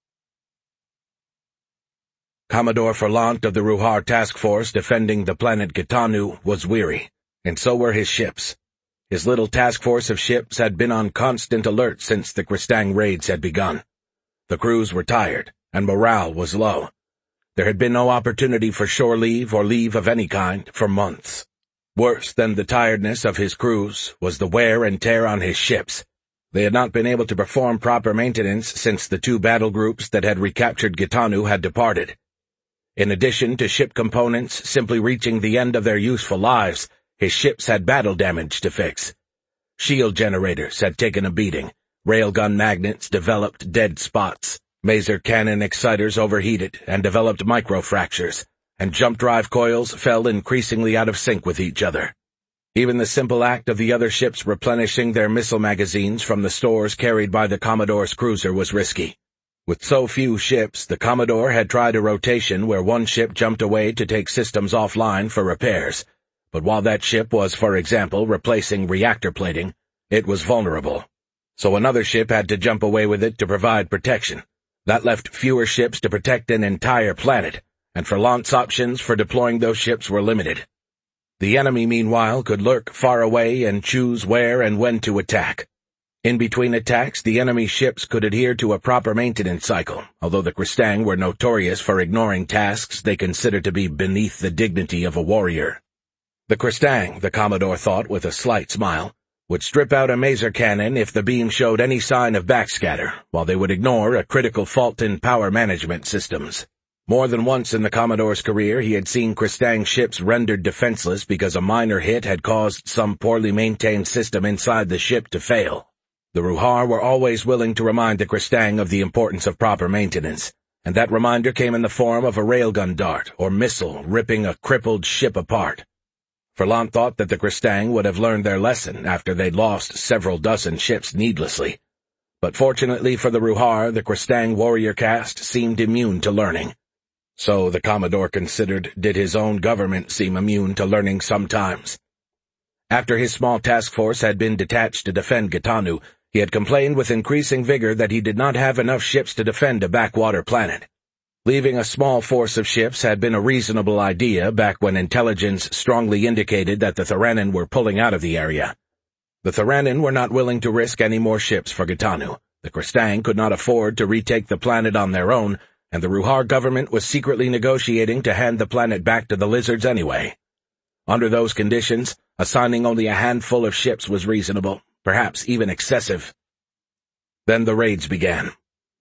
Commodore Ferlant of the Ruhar task force defending the planet Gitanu was weary, and so were his ships. His little task force of ships had been on constant alert since the Kristang raids had begun. The crews were tired, and morale was low. There had been no opportunity for shore leave or leave of any kind for months. Worse than the tiredness of his crews was the wear and tear on his ships. They had not been able to perform proper maintenance since the two battle groups that had recaptured Gitanu had departed. In addition to ship components simply reaching the end of their useful lives, his ships had battle damage to fix. Shield generators had taken a beating, railgun magnets developed dead spots, maser cannon exciters overheated and developed microfractures, and jump drive coils fell increasingly out of sync with each other. Even the simple act of the other ships replenishing their missile magazines from the stores carried by the Commodore's cruiser was risky. With so few ships, the Commodore had tried a rotation where one ship jumped away to take systems offline for repairs, but while that ship was, for example, replacing reactor plating, it was vulnerable. So another ship had to jump away with it to provide protection. That left fewer ships to protect an entire planet, and Ferlant's options for deploying those ships were limited. The enemy, meanwhile, could lurk far away and choose where and when to attack. In between attacks, the enemy ships could adhere to a proper maintenance cycle, although the Kristang were notorious for ignoring tasks they considered to be beneath the dignity of a warrior. The Kristang, the Commodore thought with a slight smile, would strip out a maser cannon if the beam showed any sign of backscatter, while they would ignore a critical fault in power management systems. More than once in the Commodore's career he had seen Kristang ships rendered defenseless because a minor hit had caused some poorly maintained system inside the ship to fail. The Ruhar were always willing to remind the Kristang of the importance of proper maintenance, and that reminder came in the form of a railgun dart or missile ripping a crippled ship apart. Ferlant thought that the Kristang would have learned their lesson after they'd lost several dozen ships needlessly. But fortunately for the Ruhar, the Kristang warrior caste seemed immune to learning. So, the Commodore considered, did his own government seem immune to learning sometimes. After his small task force had been detached to defend Gitanu, he had complained with increasing vigor that he did not have enough ships to defend a backwater planet. Leaving a small force of ships had been a reasonable idea back when intelligence strongly indicated that the Theranin were pulling out of the area. The Theranin were not willing to risk any more ships for Gitanu. The Kristang could not afford to retake the planet on their own, and the Ruhar government was secretly negotiating to hand the planet back to the lizards anyway. Under those conditions, assigning only a handful of ships was reasonable, perhaps even excessive. Then the raids began.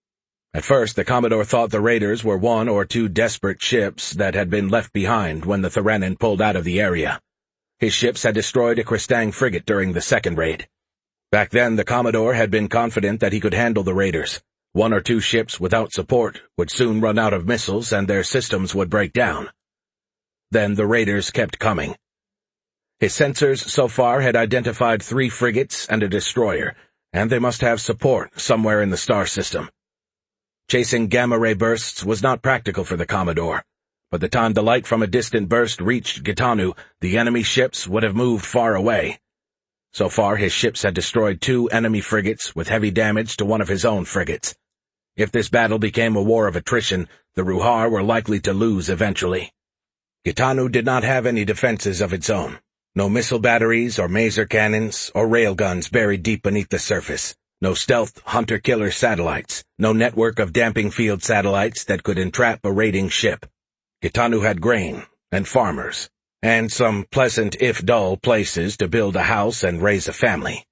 At first, the Commodore thought the raiders were one or two desperate ships that had been left behind when the Threnin pulled out of the area. His ships had destroyed a Cristang frigate during the second raid. Back then, the Commodore had been confident that he could handle the raiders. One or two ships without support would soon run out of missiles and their systems would break down. Then the raiders kept coming. His sensors so far had identified three frigates and a destroyer, and they must have support somewhere in the star system. Chasing gamma-ray bursts was not practical for the Commodore. By the time the light from a distant burst reached Gitanu, the enemy ships would have moved far away. So far, his ships had destroyed two enemy frigates with heavy damage to one of his own frigates. If this battle became a war of attrition, the Ruhar were likely to lose eventually. Gitanu did not have any defenses of its own. No missile batteries or maser cannons or railguns buried deep beneath the surface. No stealth hunter-killer satellites. No network of damping field satellites that could entrap a raiding ship. Gitanu had grain and farmers, and some pleasant if dull places to build a house and raise a family.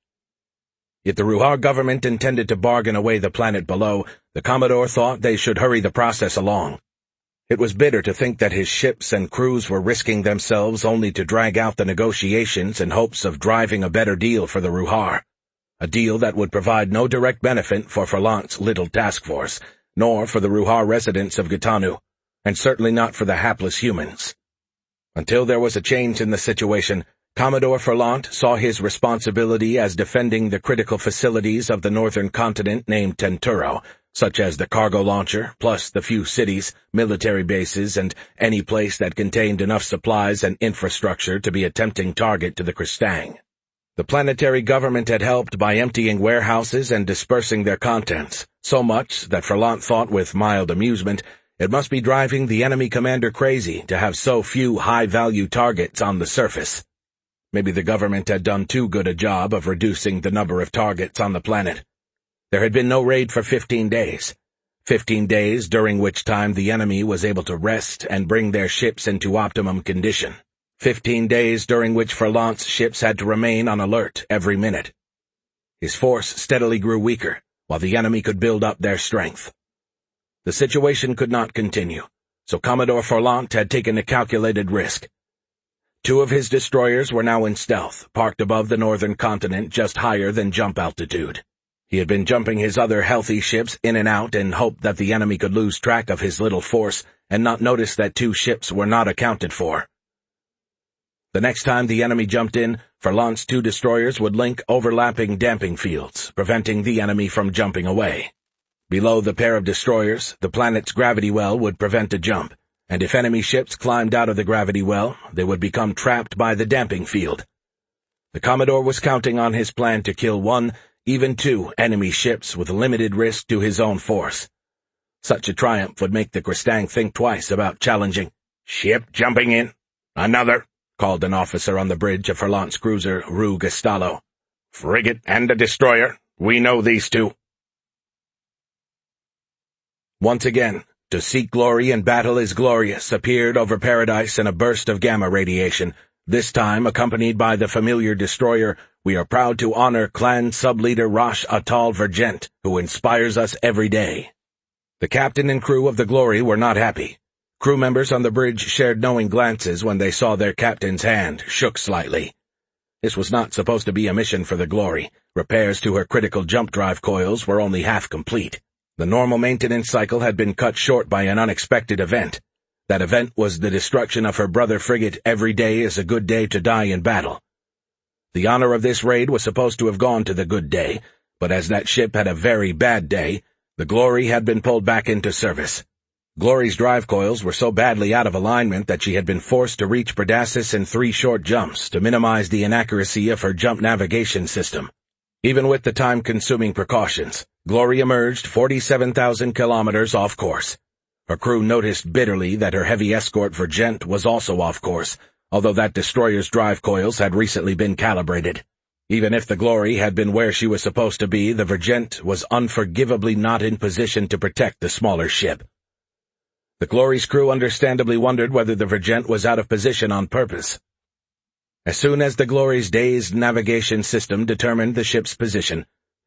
If the Ruhar government intended to bargain away the planet below, the Commodore thought they should hurry the process along. It was bitter to think that his ships and crews were risking themselves only to drag out the negotiations in hopes of driving a better deal for the Ruhar. A deal that would provide no direct benefit for Ferlant's little task force, nor for the Ruhar residents of Gitanu, and certainly not for the hapless humans. Until there was a change in the situation, Commodore Ferlant saw his responsibility as defending the critical facilities of the northern continent named Tenturo, such as the cargo launcher, plus the few cities, military bases, and any place that contained enough supplies and infrastructure to be a tempting target to the Cristang. The planetary government had helped by emptying warehouses and dispersing their contents, so much that Ferlant thought with mild amusement it must be driving the enemy commander crazy to have so few high-value targets on the surface. Maybe the government had done too good a job of reducing the number of targets on the planet. There had been no raid for fifteen days. Fifteen days during which time the enemy was able to rest and bring their ships into optimum condition. Fifteen days during which Ferlant's ships had to remain on alert every minute. His force steadily grew weaker, while the enemy could build up their strength. The situation could not continue, so Commodore Ferlant had taken a calculated risk. Two of his destroyers were now in stealth, parked above the northern continent just higher than jump altitude. He had been jumping his other healthy ships in and out in hope that the enemy could lose track of his little force and not notice that two ships were not accounted for. The next time the enemy jumped in, Ferlant's two destroyers would link overlapping damping fields, preventing the enemy from jumping away. Below the pair of destroyers, the planet's gravity well would prevent a jump, and if enemy ships climbed out of the gravity well, they would become trapped by the damping field. The Commodore was counting on his plan to kill one, even two, enemy ships with limited risk to his own force. Such a triumph would make the Cristang think twice about challenging. "Ship jumping in. Another," called an officer on the bridge of Ferlant's cruiser, Rue Gastallo. "Frigate and a destroyer. We know these two." Once again, "To seek glory in battle is glorious" appeared over Paradise in a burst of gamma radiation, this time accompanied by the familiar destroyer. "We are proud to honor clan sub-leader Rash Atal Vergent, who inspires us every day." The captain and crew of the Glory were not happy. Crew members on the bridge shared knowing glances when they saw their captain's hand shook slightly. This was not supposed to be a mission for the Glory. Repairs to her critical jump drive coils were only half complete. The normal maintenance cycle had been cut short by an unexpected event. That event was the destruction of her brother frigate Every Day is a Good Day to Die in Battle. The honor of this raid was supposed to have gone to the Good Day, but as that ship had a very bad day, the Glory had been pulled back into service. Glory's drive coils were so badly out of alignment that she had been forced to reach Pedasus in three short jumps to minimize the inaccuracy of her jump navigation system. Even with the time-consuming precautions, Glory emerged forty-seven thousand kilometers off course. Her crew noticed bitterly that her heavy escort Vergent was also off course, although that destroyer's drive coils had recently been calibrated. Even if the Glory had been where she was supposed to be, the Vergent was unforgivably not in position to protect the smaller ship. The Glory's crew understandably wondered whether the Vergent was out of position on purpose. As soon as the Glory's dazed navigation system determined the ship's position,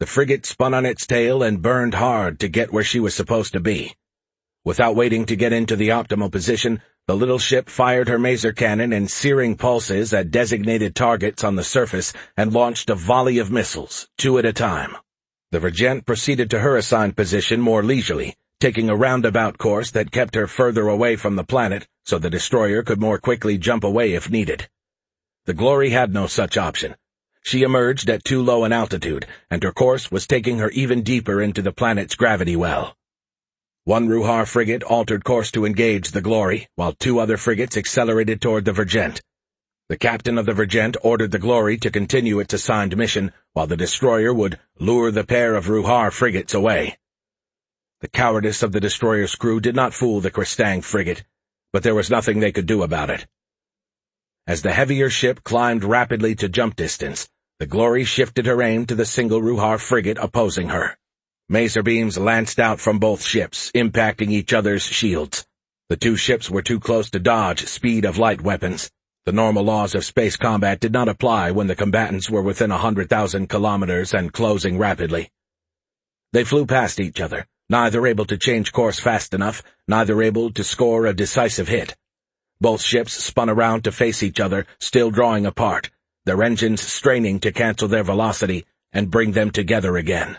The frigate spun on its tail and burned hard to get where she was supposed to be. Without waiting to get into the optimal position, the little ship fired her maser cannon and searing pulses at designated targets on the surface and launched a volley of missiles, two at a time. The Vergent proceeded to her assigned position more leisurely, taking a roundabout course that kept her further away from the planet so the destroyer could more quickly jump away if needed. The Glory had no such option. She emerged at too low an altitude, and her course was taking her even deeper into the planet's gravity well. One Ruhar frigate altered course to engage the Glory, while two other frigates accelerated toward the Vergent. The captain of the Vergent ordered the Glory to continue its assigned mission, while the destroyer would lure the pair of Ruhar frigates away. The cowardice of the destroyer's crew did not fool the Kristang frigate, but there was nothing they could do about it. As the heavier ship climbed rapidly to jump distance, the Glory shifted her aim to the single Ruhar frigate opposing her. Maser beams lanced out from both ships, impacting each other's shields. The two ships were too close to dodge speed of light weapons. The normal laws of space combat did not apply when the combatants were within a hundred thousand kilometers and closing rapidly. They flew past each other, neither able to change course fast enough, neither able to score a decisive hit. Both ships spun around to face each other, still drawing apart, their engines straining to cancel their velocity and bring them together again.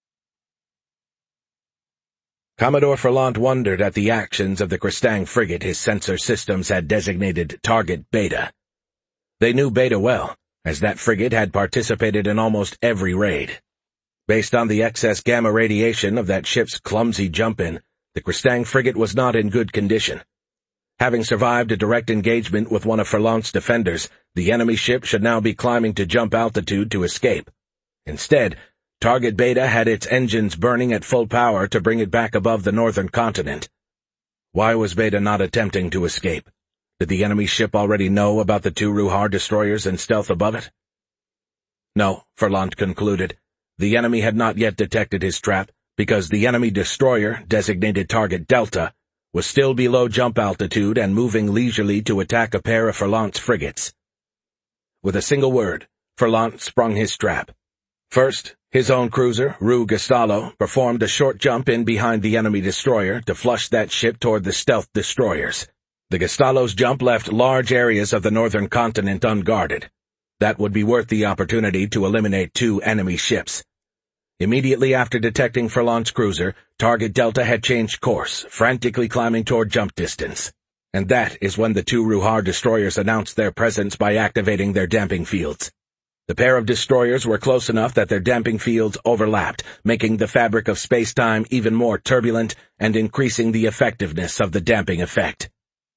Commodore Ferlant wondered at the actions of the Kristang frigate his sensor systems had designated Target Beta. They knew Beta well, as that frigate had participated in almost every raid. Based on the excess gamma radiation of that ship's clumsy jump-in, the Kristang frigate was not in good condition. Having survived a direct engagement with one of Ferlant's defenders, the enemy ship should now be climbing to jump altitude to escape. Instead, Target Beta had its engines burning at full power to bring it back above the northern continent. Why was Beta not attempting to escape? Did the enemy ship already know about the two Ruhar destroyers in stealth above it? No, Ferlant concluded. The enemy had not yet detected his trap, because the enemy destroyer, designated Target Delta, was still below jump altitude and moving leisurely to attack a pair of Ferlant's frigates. With a single word, Ferlant sprung his trap. First, his own cruiser, Rue Gastallo, performed a short jump in behind the enemy destroyer to flush that ship toward the stealth destroyers. The Gastallo's jump left large areas of the northern continent unguarded. That would be worth the opportunity to eliminate two enemy ships. Immediately after detecting Ferlant's cruiser, Target Delta had changed course, frantically climbing toward jump distance. And that is when the two Ruhar destroyers announced their presence by activating their damping fields. The pair of destroyers were close enough that their damping fields overlapped, making the fabric of space-time even more turbulent and increasing the effectiveness of the damping effect.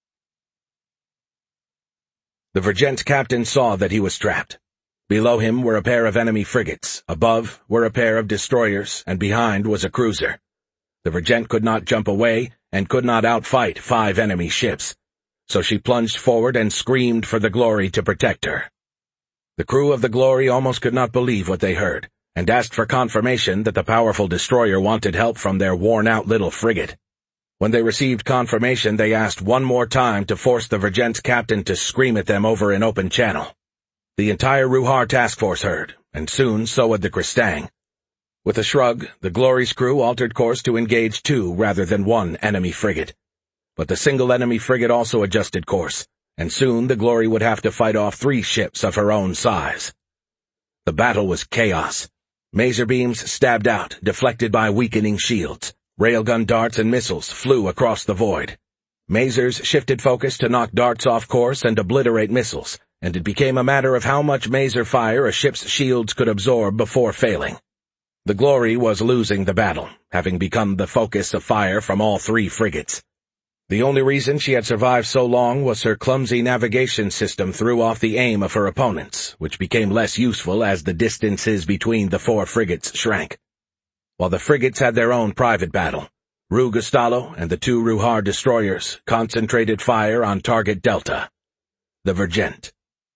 The Vergent's captain saw that he was trapped. Below him were a pair of enemy frigates, above were a pair of destroyers, and behind was a cruiser. The Vergent could not jump away and could not outfight five enemy ships, so she plunged forward and screamed for the Glory to protect her. The crew of the Glory almost could not believe what they heard, and asked for confirmation that the powerful destroyer wanted help from their worn-out little frigate. When they received confirmation, they asked one more time to force the Vergent's captain to scream at them over an open channel. The entire Ruhar task force heard, and soon so would the Kristang. With a shrug, the Glory's crew altered course to engage two rather than one enemy frigate. But the single enemy frigate also adjusted course, and soon the Glory would have to fight off three ships of her own size. The battle was chaos. Maser beams stabbed out, deflected by weakening shields. Railgun darts and missiles flew across the void. Masers shifted focus to knock darts off course and obliterate missiles, and it became a matter of how much maser fire a ship's shields could absorb before failing. The Glory was losing the battle, having become the focus of fire from all three frigates. The only reason she had survived so long was her clumsy navigation system threw off the aim of her opponents, which became less useful as the distances between the four frigates shrank. While the frigates had their own private battle, Rue Gastallo and the two Ruhar destroyers concentrated fire on Target Delta, the Vergent.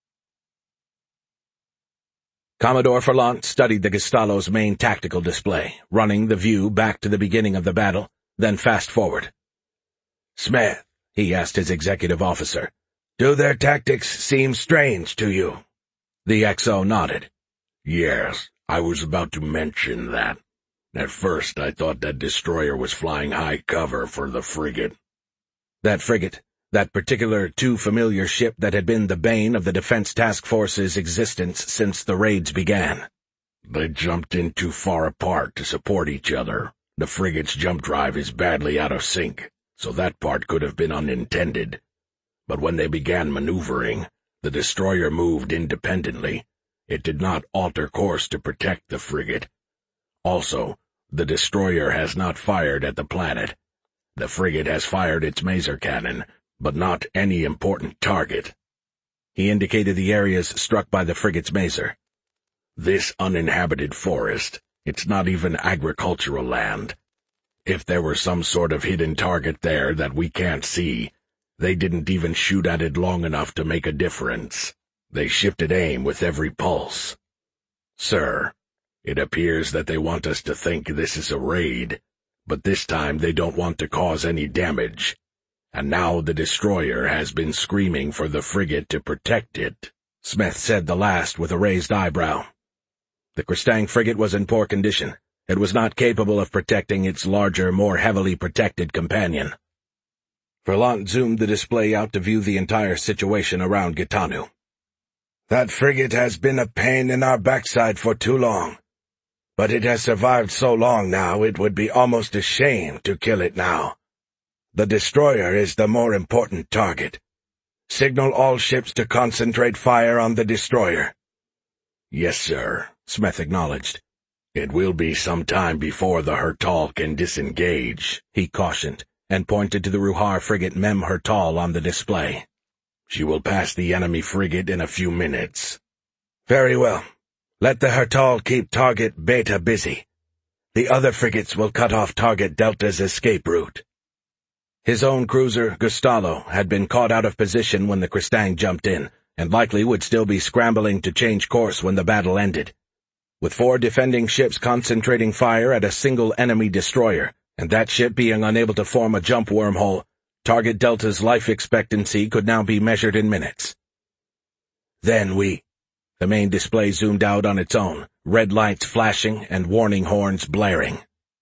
Commodore Ferlant studied the Gastallo's main tactical display, running the view back to the beginning of the battle, then fast forward. "Smith," he asked his executive officer, "do their tactics seem strange to you?" The X O nodded. "Yes, I was about to mention that. At first I thought that destroyer was flying high cover for the frigate. That frigate, that particular too familiar ship that had been the bane of the Defense Task Force's existence since the raids began. They jumped in too far apart to support each other. The frigate's jump drive is badly out of sync, so that part could have been unintended. But when they began maneuvering, the destroyer moved independently. It did not alter course to protect the frigate. Also, the destroyer has not fired at the planet. The frigate has fired its maser cannon, but not any important target. He indicated the areas struck by the frigate's maser. This uninhabited forest, it's not even agricultural land. If there were some sort of hidden target there that we can't see, they didn't even shoot at it long enough to make a difference. They shifted aim with every pulse. Sir, it appears that they want us to think this is a raid, but this time they don't want to cause any damage. And now the destroyer has been screaming for the frigate to protect it. Smith said the last with a raised eyebrow. The Kristang frigate was in poor condition. It was not capable of protecting its larger, more heavily protected companion. Verlant zoomed the display out to view the entire situation around Gitanu. That frigate has been a pain in our backside for too long. But it has survived so long now it would be almost a shame to kill it now. The destroyer is the more important target. Signal all ships to concentrate fire on the destroyer. Yes, sir, Smith acknowledged. It will be some time before the Hertal can disengage, he cautioned, and pointed to the Ruhar frigate Mem Hertal on the display. She will pass the enemy frigate in a few minutes. Very well. Let the Hertal keep target Beta busy. The other frigates will cut off target Delta's escape route. His own cruiser, Gustalo, had been caught out of position when the Kristang jumped in, and likely would still be scrambling to change course when the battle ended. With four defending ships concentrating fire at a single enemy destroyer, and that ship being unable to form a jump wormhole, target Delta's life expectancy could now be measured in minutes. Then we... The main display zoomed out on its own, red lights flashing and warning horns blaring.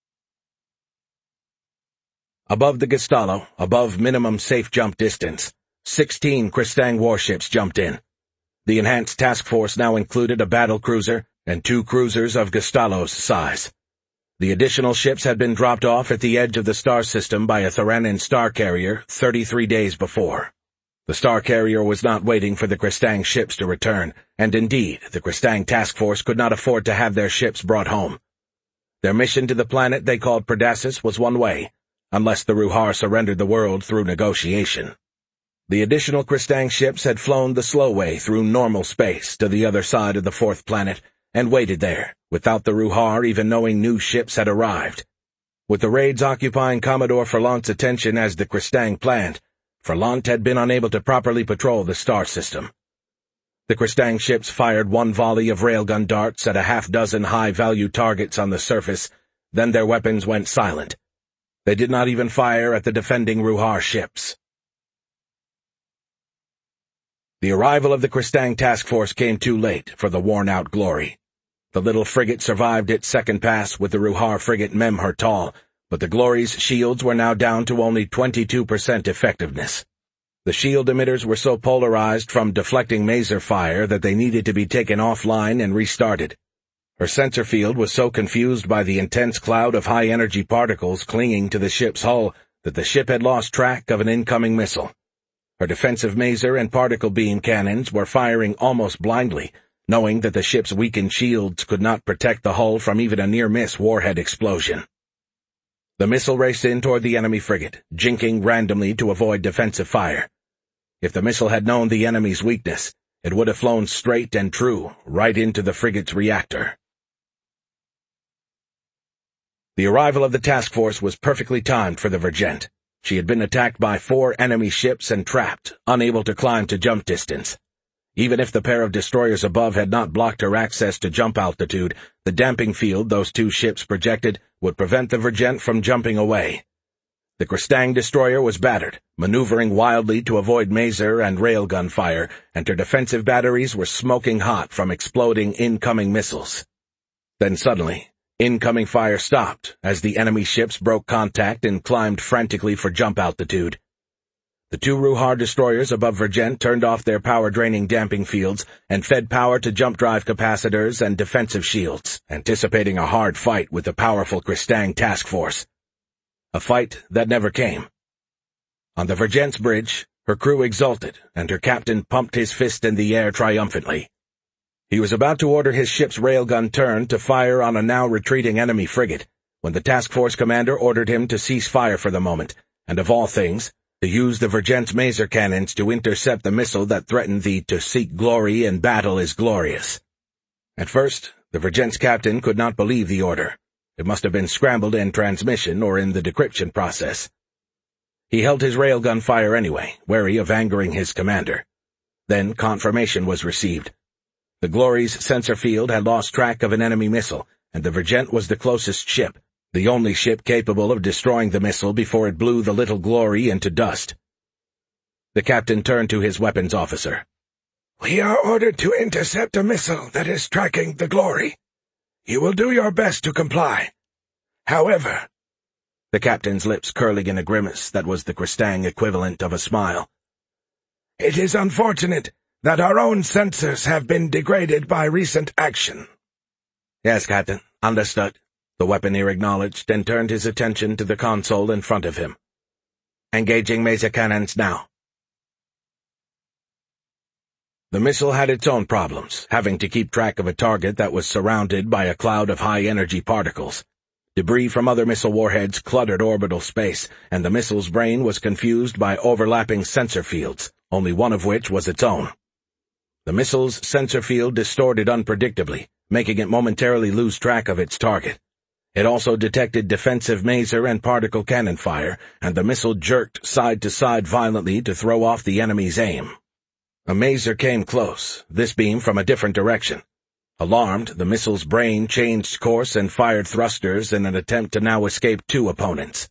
Above the Gustalo, above minimum safe jump distance, sixteen Kristang warships jumped in. The enhanced task force now included a battle cruiser and two cruisers of Gustalo's size. The additional ships had been dropped off at the edge of the star system by a Theranin star carrier thirty-three days before. The star carrier was not waiting for the Kristang ships to return, and indeed, the Kristang task force could not afford to have their ships brought home. Their mission to the planet they called Predasis was one way, unless the Ruhar surrendered the world through negotiation. The additional Kristang ships had flown the slow way through normal space to the other side of the fourth planet, and waited there, without the Ruhar even knowing new ships had arrived. With the raids occupying Commodore Verlant's attention as the Kristang planned, Verlant had been unable to properly patrol the star system. The Kristang ships fired one volley of railgun darts at a half-dozen high-value targets on the surface, then their weapons went silent. They did not even fire at the defending Ruhar ships. The arrival of the Kristang task force came too late for the worn-out Glory. The little frigate survived its second pass with the Ruhar frigate Mem Hertal, but the Glory's shields were now down to only twenty-two percent effectiveness. The shield emitters were so polarized from deflecting maser fire that they needed to be taken offline and restarted. Her sensor field was so confused by the intense cloud of high-energy particles clinging to the ship's hull that the ship had lost track of an incoming missile. Her defensive maser and particle beam cannons were firing almost blindly, knowing that the ship's weakened shields could not protect the hull from even a near-miss warhead explosion. The missile raced in toward the enemy frigate, jinking randomly to avoid defensive fire. If the missile had known the enemy's weakness, it would have flown straight and true, right into the frigate's reactor. The arrival of the task force was perfectly timed for the Vergent. She had been attacked by four enemy ships and trapped, unable to climb to jump distance. Even if the pair of destroyers above had not blocked her access to jump altitude, the damping field those two ships projected would prevent the Vergent from jumping away. The Kristang destroyer was battered, maneuvering wildly to avoid maser and railgun fire, and her defensive batteries were smoking hot from exploding incoming missiles. Then suddenly, incoming fire stopped as the enemy ships broke contact and climbed frantically for jump altitude. The two Ruhar destroyers above Vergent turned off their power-draining damping fields and fed power to jump drive capacitors and defensive shields, anticipating a hard fight with the powerful Kristang task force. A fight that never came. On the Vergent's bridge, her crew exulted, and her captain pumped his fist in the air triumphantly. He was about to order his ship's railgun turn to fire on a now retreating enemy frigate, when the task force commander ordered him to cease fire for the moment, and of all things, to use the Vergent's maser cannons to intercept the missile that threatened the "to seek glory in battle is glorious." At first, the Vergent's captain could not believe the order. It must have been scrambled in transmission or in the decryption process. He held his railgun fire anyway, wary of angering his commander. Then confirmation was received. The Glory's sensor field had lost track of an enemy missile, and the Vergent was the closest ship, the only ship capable of destroying the missile before it blew the little Glory into dust. The captain turned to his weapons officer. "We are ordered to intercept a missile that is tracking the Glory. You will do your best to comply. However—" the captain's lips curling in a grimace that was the Kristang equivalent of a smile. "It is unfortunate that our own sensors have been degraded by recent action." "Yes, Captain. Understood," the weaponeer acknowledged and turned his attention to the console in front of him. "Engaging maser cannons now." The missile had its own problems, having to keep track of a target that was surrounded by a cloud of high-energy particles. Debris from other missile warheads cluttered orbital space, and the missile's brain was confused by overlapping sensor fields, only one of which was its own. The missile's sensor field distorted unpredictably, making it momentarily lose track of its target. It also detected defensive maser and particle cannon fire, and the missile jerked side to side violently to throw off the enemy's aim. A maser came close, this beam from a different direction. Alarmed, the missile's brain changed course and fired thrusters in an attempt to now escape two opponents.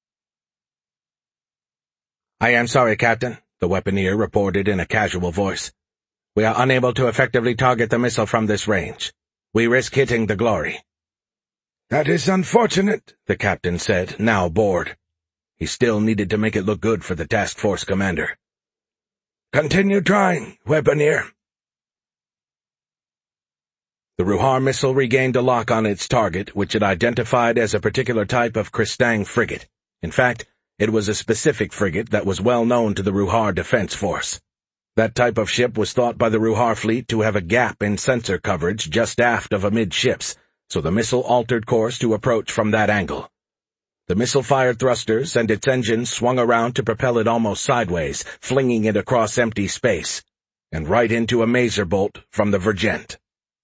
"I am sorry, Captain," the weaponeer reported in a casual voice. "We are unable to effectively target the missile from this range. We risk hitting the Glory." "That is unfortunate," the captain said, now bored. He still needed to make it look good for the task force commander. "Continue trying, weaponeer." The Ruhar missile regained a lock on its target, which it identified as a particular type of Kristang frigate. In fact, it was a specific frigate that was well known to the Ruhar Defense Force. That type of ship was thought by the Ruhar fleet to have a gap in sensor coverage just aft of amidships, so the missile altered course to approach from that angle. The missile fired thrusters, and its engines swung around to propel it almost sideways, flinging it across empty space, and right into a maser bolt from the Vergent.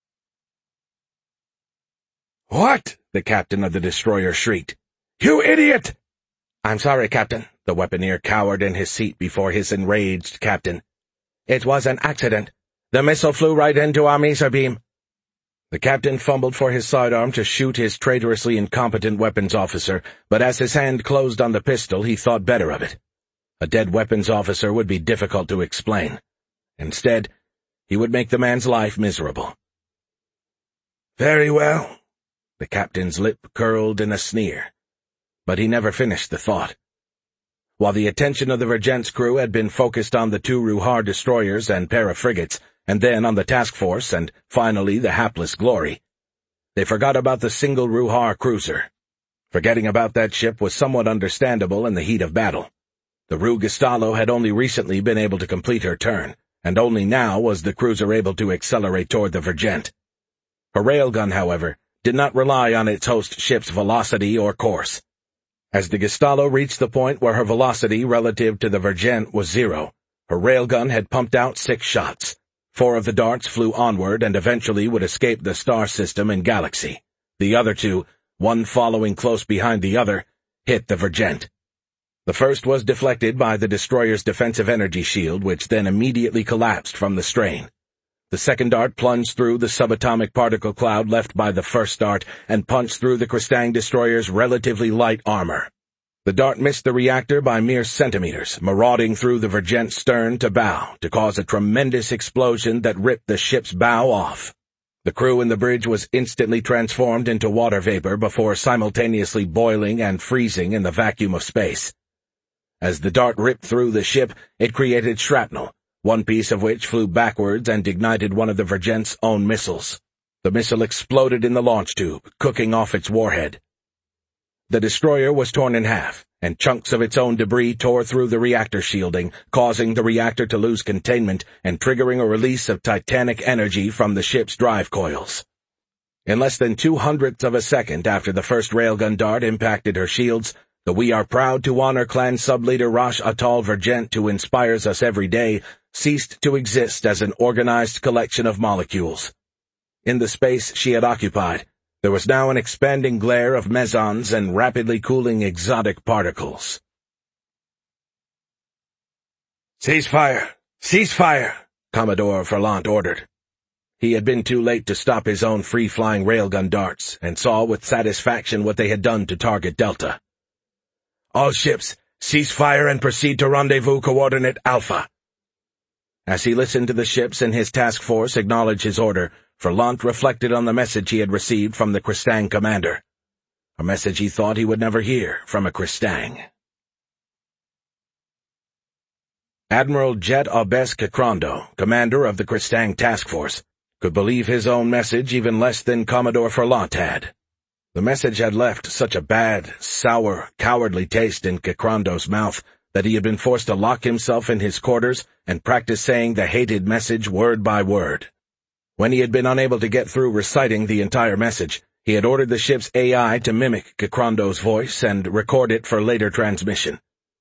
"What?" the captain of the destroyer shrieked. "You idiot!" "I'm sorry, Captain." The weaponeer cowered in his seat before his enraged captain. "It was an accident. The missile flew right into our maser beam." The captain fumbled for his sidearm to shoot his traitorously incompetent weapons officer, but as his hand closed on the pistol, he thought better of it. A dead weapons officer would be difficult to explain. Instead, he would make the man's life miserable. "Very well." The captain's lip curled in a sneer, but he never finished the thought. While the attention of the Vergent's crew had been focused on the two Ruhar destroyers and pair of frigates, and then on the task force, and finally the hapless Glory, they forgot about the single Ruhar cruiser. Forgetting about that ship was somewhat understandable in the heat of battle. The Rue Gestalo had only recently been able to complete her turn, and only now was the cruiser able to accelerate toward the Vergent. Her railgun, however, did not rely on its host ship's velocity or course. As the Gestalo reached the point where her velocity relative to the Vergent was zero, her railgun had pumped out six shots. Four of the darts flew onward and eventually would escape the star system and galaxy. The other two, one following close behind the other, hit the Vergent. The first was deflected by the destroyer's defensive energy shield, which then immediately collapsed from the strain. The second dart plunged through the subatomic particle cloud left by the first dart and punched through the Kristang destroyer's relatively light armor. The dart missed the reactor by mere centimeters, marauding through the Vergent's stern to bow to cause a tremendous explosion that ripped the ship's bow off. The crew in the bridge was instantly transformed into water vapor before simultaneously boiling and freezing in the vacuum of space. As the dart ripped through the ship, it created shrapnel, one piece of which flew backwards and ignited one of the Vergent's own missiles. The missile exploded in the launch tube, cooking off its warhead. The destroyer was torn in half, and chunks of its own debris tore through the reactor shielding, causing the reactor to lose containment and triggering a release of titanic energy from the ship's drive coils. In less than two hundredths of a second after the first railgun dart impacted her shields, the We Are Proud to Honor clan sub-leader Ra's al Tal Vergent, who inspires us every day, ceased to exist as an organized collection of molecules. In the space she had occupied, there was now an expanding glare of mesons and rapidly cooling exotic particles. "Cease fire! Cease fire!" Commodore Ferlant ordered. He had been too late to stop his own free-flying railgun darts, and saw with satisfaction what they had done to target Delta. "All ships, cease fire and proceed to rendezvous coordinate Alpha." As he listened to the ships in his task force acknowledge his order, Ferlant reflected on the message he had received from the Kristang commander. A message he thought he would never hear from a Kristang. Admiral Jet Abes K'Krando, commander of the Kristang task force, could believe his own message even less than Commodore Ferlant had. The message had left such a bad, sour, cowardly taste in K'Krando's mouth that he had been forced to lock himself in his quarters and practice saying the hated message word by word. When he had been unable to get through reciting the entire message, he had ordered the ship's A I to mimic K'Krando's voice and record it for later transmission.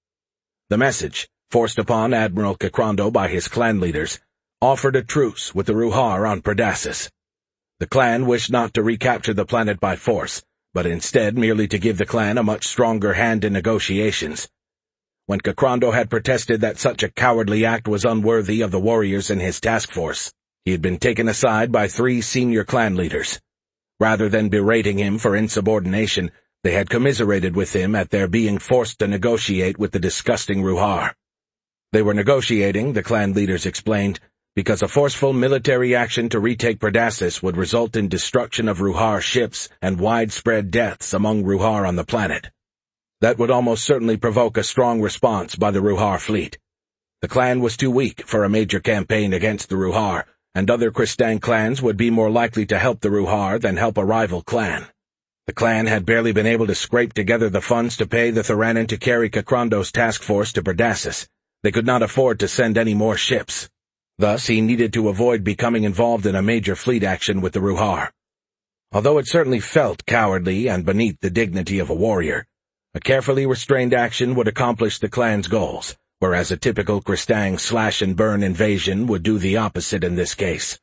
The message, forced upon Admiral K'Krando by his clan leaders, offered a truce with the Ruhar on Pedasus. The clan wished not to recapture the planet by force, but instead merely to give the clan a much stronger hand in negotiations. When K'Krando had protested that such a cowardly act was unworthy of the warriors in his task force, he had been taken aside by three senior clan leaders. Rather than berating him for insubordination, they had commiserated with him at their being forced to negotiate with the disgusting Ruhar. They were negotiating, the clan leaders explained, because a forceful military action to retake Pedasus would result in destruction of Ruhar ships and widespread deaths among Ruhar on the planet. That would almost certainly provoke a strong response by the Ruhar fleet. The clan was too weak for a major campaign against the Ruhar, and other Kristang clans would be more likely to help the Ruhar than help a rival clan. The clan had barely been able to scrape together the funds to pay the Theranin to carry K'Krando's task force to Pedasus. They could not afford to send any more ships. Thus, he needed to avoid becoming involved in a major fleet action with the Ruhar. Although it certainly felt cowardly and beneath the dignity of a warrior, a carefully restrained action would accomplish the clan's goals, whereas a typical Kristang slash-and-burn invasion would do the opposite in this case.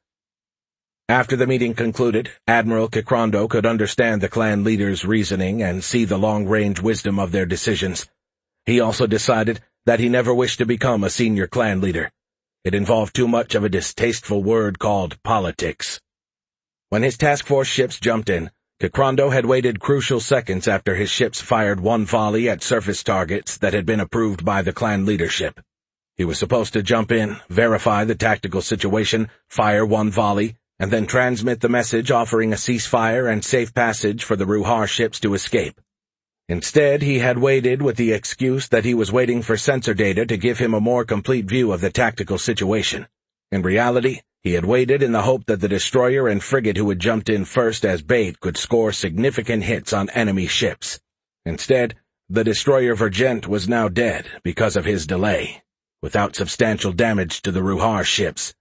After the meeting concluded, Admiral K'Krando could understand the clan leaders' reasoning and see the long-range wisdom of their decisions. He also decided that he never wished to become a senior clan leader. It involved too much of a distasteful word called politics. When his task force ships jumped in, K'Krando had waited crucial seconds after his ships fired one volley at surface targets that had been approved by the clan leadership. He was supposed to jump in, verify the tactical situation, fire one volley, and then transmit the message offering a ceasefire and safe passage for the Ruhar ships to escape. Instead, he had waited with the excuse that he was waiting for sensor data to give him a more complete view of the tactical situation. In reality, he had waited in the hope that the destroyer and frigate who had jumped in first as bait could score significant hits on enemy ships. Instead, the destroyer Vergent was now dead because of his delay, without substantial damage to the Ruhar ships.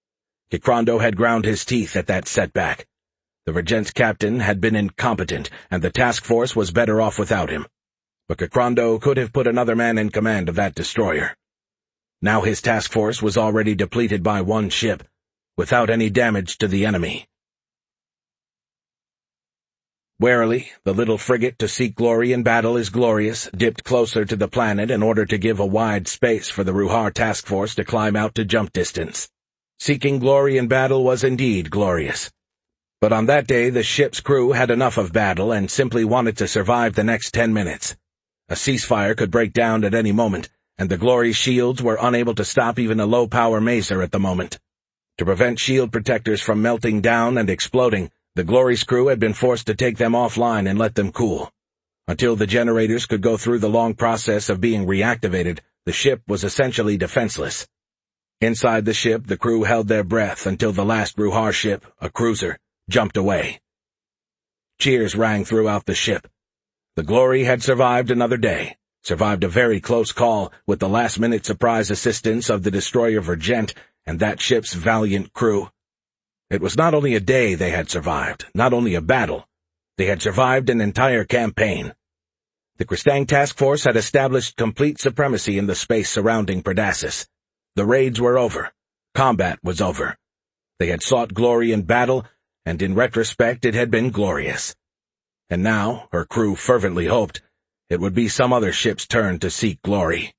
K'Krando had ground his teeth at that setback. The Vergent's captain had been incompetent, and the task force was better off without him. But K'Krando could have put another man in command of that destroyer. Now his task force was already depleted by one ship, without any damage to the enemy. Warily, the little frigate to seek glory in battle is glorious dipped closer to the planet in order to give a wide space for the Ruhar task force to climb out to jump distance. Seeking glory in battle was indeed glorious. But on that day the ship's crew had enough of battle and simply wanted to survive the next ten minutes. A ceasefire could break down at any moment, and the Glory's shields were unable to stop even a low-power maser at the moment. To prevent shield protectors from melting down and exploding, the Glory's crew had been forced to take them offline and let them cool. Until the generators could go through the long process of being reactivated, the ship was essentially defenseless. Inside the ship, the crew held their breath until the last Ruhar ship, a cruiser, jumped away. Cheers rang throughout the ship. The Glory had survived another day, survived a very close call with the last-minute surprise assistance of the destroyer Vergent and that ship's valiant crew. It was not only a day they had survived, not only a battle. They had survived an entire campaign. The Kristang Task Force had established complete supremacy in the space surrounding Pedasus. The raids were over. Combat was over. They had sought glory in battle, and in retrospect it had been glorious. And now, her crew fervently hoped, it would be some other ship's turn to seek glory.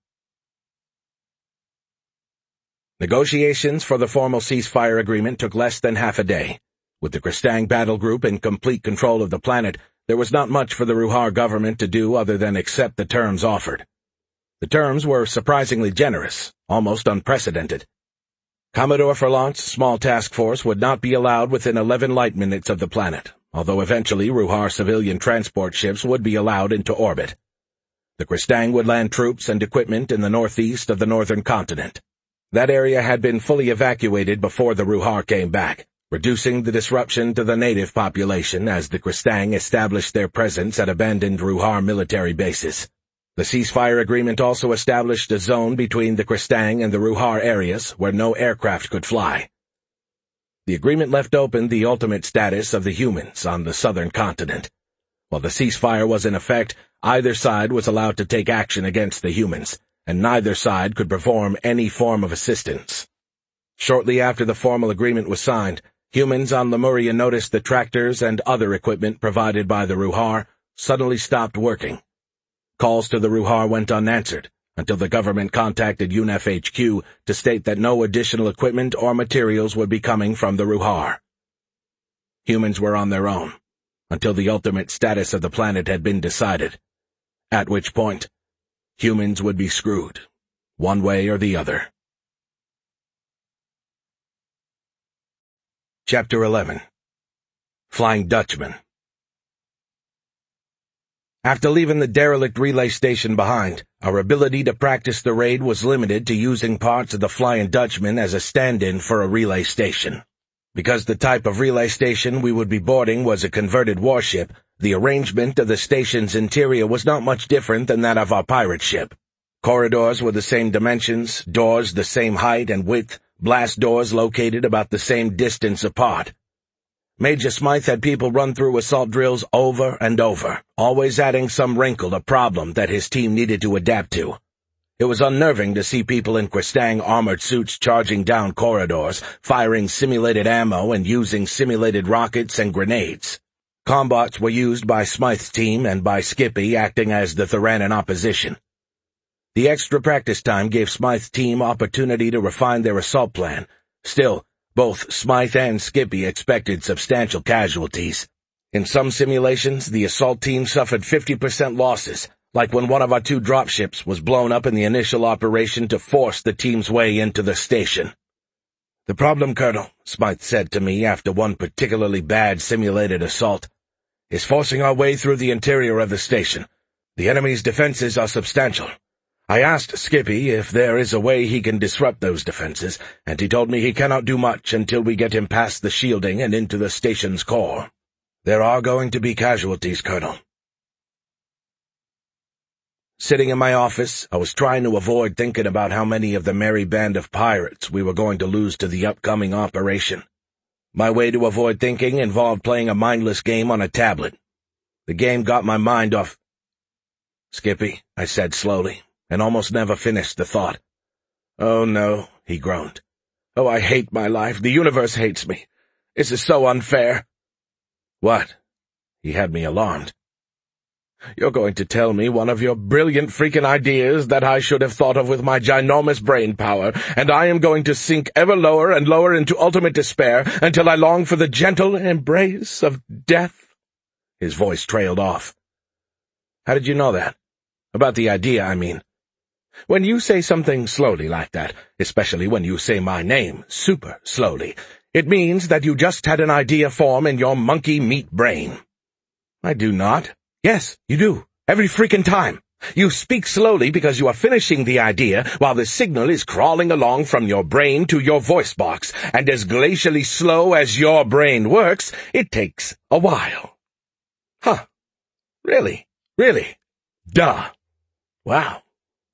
Negotiations for the formal ceasefire agreement took less than half a day. With the Kristang battle group in complete control of the planet, there was not much for the Ruhar government to do other than accept the terms offered. The terms were surprisingly generous, almost unprecedented. Commodore Ferlant's small task force would not be allowed within eleven light minutes of the planet, although eventually Ruhar civilian transport ships would be allowed into orbit. The Kristang would land troops and equipment in the northeast of the northern continent. That area had been fully evacuated before the Ruhar came back, reducing the disruption to the native population as the Kristang established their presence at abandoned Ruhar military bases. The ceasefire agreement also established a zone between the Kristang and the Ruhar areas where no aircraft could fly. The agreement left open the ultimate status of the humans on the southern continent. While the ceasefire was in effect, either side was allowed to take action against the humans, and neither side could perform any form of assistance. Shortly after the formal agreement was signed, humans on Lemuria noticed the tractors and other equipment provided by the Ruhar suddenly stopped working. Calls to the Ruhar went unanswered, until the government contacted U N E F H Q to state that no additional equipment or materials would be coming from the Ruhar. Humans were on their own, until the ultimate status of the planet had been decided, at which point, humans would be screwed, one way or the other. Chapter eleven. Flying Dutchman. After leaving the derelict relay station behind, our ability to practice the raid was limited to using parts of the Flying Dutchman as a stand-in for a relay station. Because the type of relay station we would be boarding was a converted warship, the arrangement of the station's interior was not much different than that of our pirate ship. Corridors were the same dimensions, doors the same height and width, blast doors located about the same distance apart. Major Smythe had people run through assault drills over and over, always adding some wrinkle or problem that his team needed to adapt to. It was unnerving to see people in Kristang armored suits charging down corridors, firing simulated ammo and using simulated rockets and grenades. Combots were used by Smythe's team and by Skippy acting as the Theranan opposition. The extra practice time gave Smythe's team opportunity to refine their assault plan. Still, both Smythe and Skippy expected substantial casualties. In some simulations, the assault team suffered fifty percent losses, like when one of our two dropships was blown up in the initial operation to force the team's way into the station. "The problem, Colonel," Smythe said to me after one particularly bad simulated assault, "is forcing our way through the interior of the station. The enemy's defenses are substantial. I asked Skippy if there is a way he can disrupt those defenses, and he told me he cannot do much until we get him past the shielding and into the station's core. There are going to be casualties, Colonel." Sitting in my office, I was trying to avoid thinking about how many of the merry band of pirates we were going to lose to the upcoming operation. My way to avoid thinking involved playing a mindless game on a tablet. The game got my mind off. "Skippy," I said slowly, and almost never finished the thought. "Oh, no," he groaned. "Oh, I hate my life. The universe hates me. This is so unfair." "What?" He had me alarmed. "You're going to tell me one of your brilliant freaking ideas that I should have thought of with my ginormous brain power, and I am going to sink ever lower and lower into ultimate despair until I long for the gentle embrace of death." His voice trailed off. "How did you know that? About the idea, I mean." When you say something slowly like that, especially when you say my name super slowly, it means that you just had an idea form in your monkey meat brain. I do not. Yes, you do. Every freaking time. You speak slowly because you are finishing the idea while the signal is crawling along from your brain to your voice box, and as glacially slow as your brain works, it takes a while. Huh. Really? Really? Duh. Wow.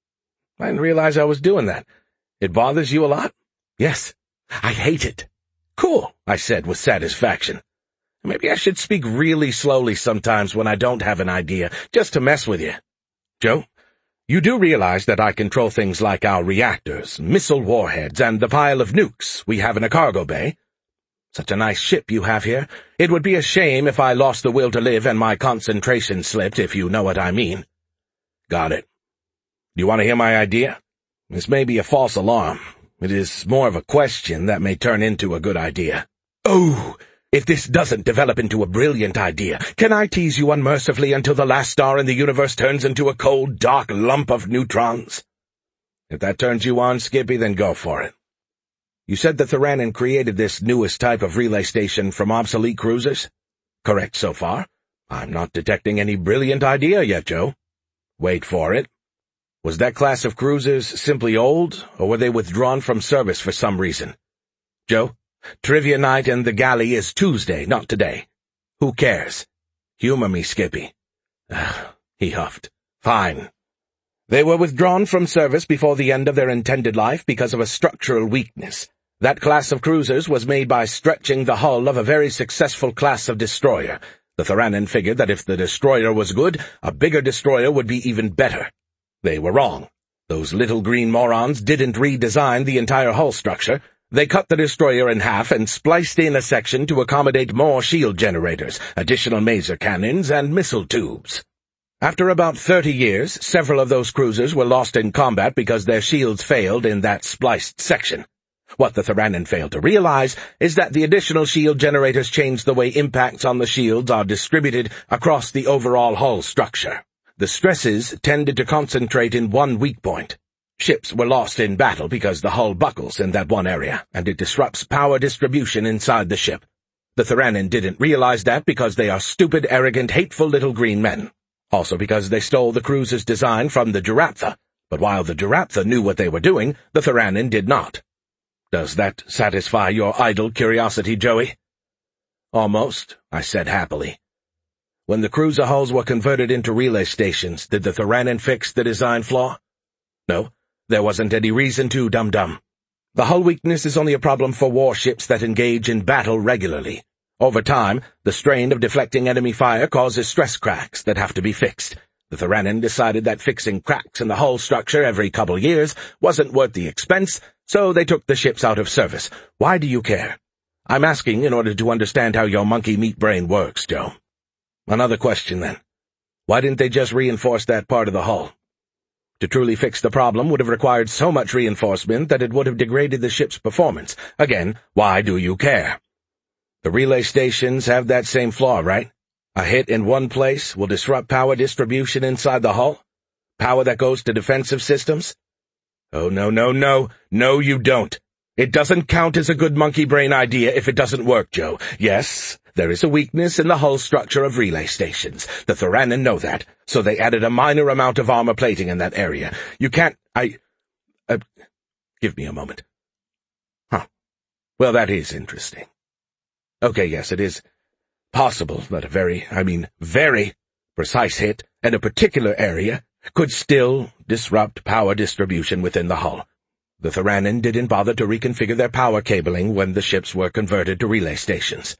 I didn't realize I was doing that. It bothers you a lot? Yes. I hate it. Cool, I said with satisfaction. Maybe I should speak really slowly sometimes when I don't have an idea, just to mess with you. Joe, you do realize that I control things like our reactors, missile warheads, and the pile of nukes we have in a cargo bay? Such a nice ship you have here. It would be a shame if I lost the will to live and my concentration slipped, if you know what I mean. Got it. Do you want to hear my idea? This may be a false alarm. It is more of a question that may turn into a good idea. Oh! If this doesn't develop into a brilliant idea, can I tease you unmercifully until the last star in the universe turns into a cold, dark lump of neutrons? If that turns you on, Skippy, then go for it. You said the Theranin created this newest type of relay station from obsolete cruisers? Correct so far. I'm not detecting any brilliant idea yet, Joe. Wait for it. Was that class of cruisers simply old, or were they withdrawn from service for some reason? Joe? Trivia night in the galley is Tuesday, not today. Who cares? Humor me, Skippy. Ugh, he huffed. Fine. They were withdrawn from service before the end of their intended life because of a structural weakness. That class of cruisers was made by stretching the hull of a very successful class of destroyer. The Theranin figured that if the destroyer was good, a bigger destroyer would be even better. They were wrong. Those little green morons didn't redesign the entire hull structure. They cut the destroyer in half and spliced in a section to accommodate more shield generators, additional maser cannons, and missile tubes. After about thirty years, several of those cruisers were lost in combat because their shields failed in that spliced section. What the Theranin failed to realize is that the additional shield generators changed the way impacts on the shields are distributed across the overall hull structure. The stresses tended to concentrate in one weak point. Ships were lost in battle because the hull buckles in that one area, and it disrupts power distribution inside the ship. The Theranin didn't realize that because they are stupid, arrogant, hateful little green men. Also because they stole the cruiser's design from the Jaraphtha, but while the Jaraphtha knew what they were doing, the Theranin did not. Does that satisfy your idle curiosity, Joey? Almost, I said happily. When the cruiser hulls were converted into relay stations, did the Theranin fix the design flaw? No. There wasn't any reason to, dum-dum. The hull weakness is only a problem for warships that engage in battle regularly. Over time, the strain of deflecting enemy fire causes stress cracks that have to be fixed. The Theranin decided that fixing cracks in the hull structure every couple years wasn't worth the expense, so they took the ships out of service. Why do you care? I'm asking in order to understand how your monkey meat brain works, Joe. Another question, then. Why didn't they just reinforce that part of the hull? To truly fix the problem would have required so much reinforcement that it would have degraded the ship's performance. Again, why do you care? The relay stations have that same flaw, right? A hit in one place will disrupt power distribution inside the hull? Power that goes to defensive systems? Oh, no, no, no. No, you don't. It doesn't count as a good monkey brain idea if it doesn't work, Joe. Yes, there is a weakness in the hull structure of relay stations. The Theranin know that, so they added a minor amount of armor plating in that area. You can't— I— Uh, give me a moment. Huh. Well, that is interesting. Okay, yes, it is possible that a very, I mean, very precise hit in a particular area could still disrupt power distribution within the hull. The Theranin didn't bother to reconfigure their power cabling when the ships were converted to relay stations.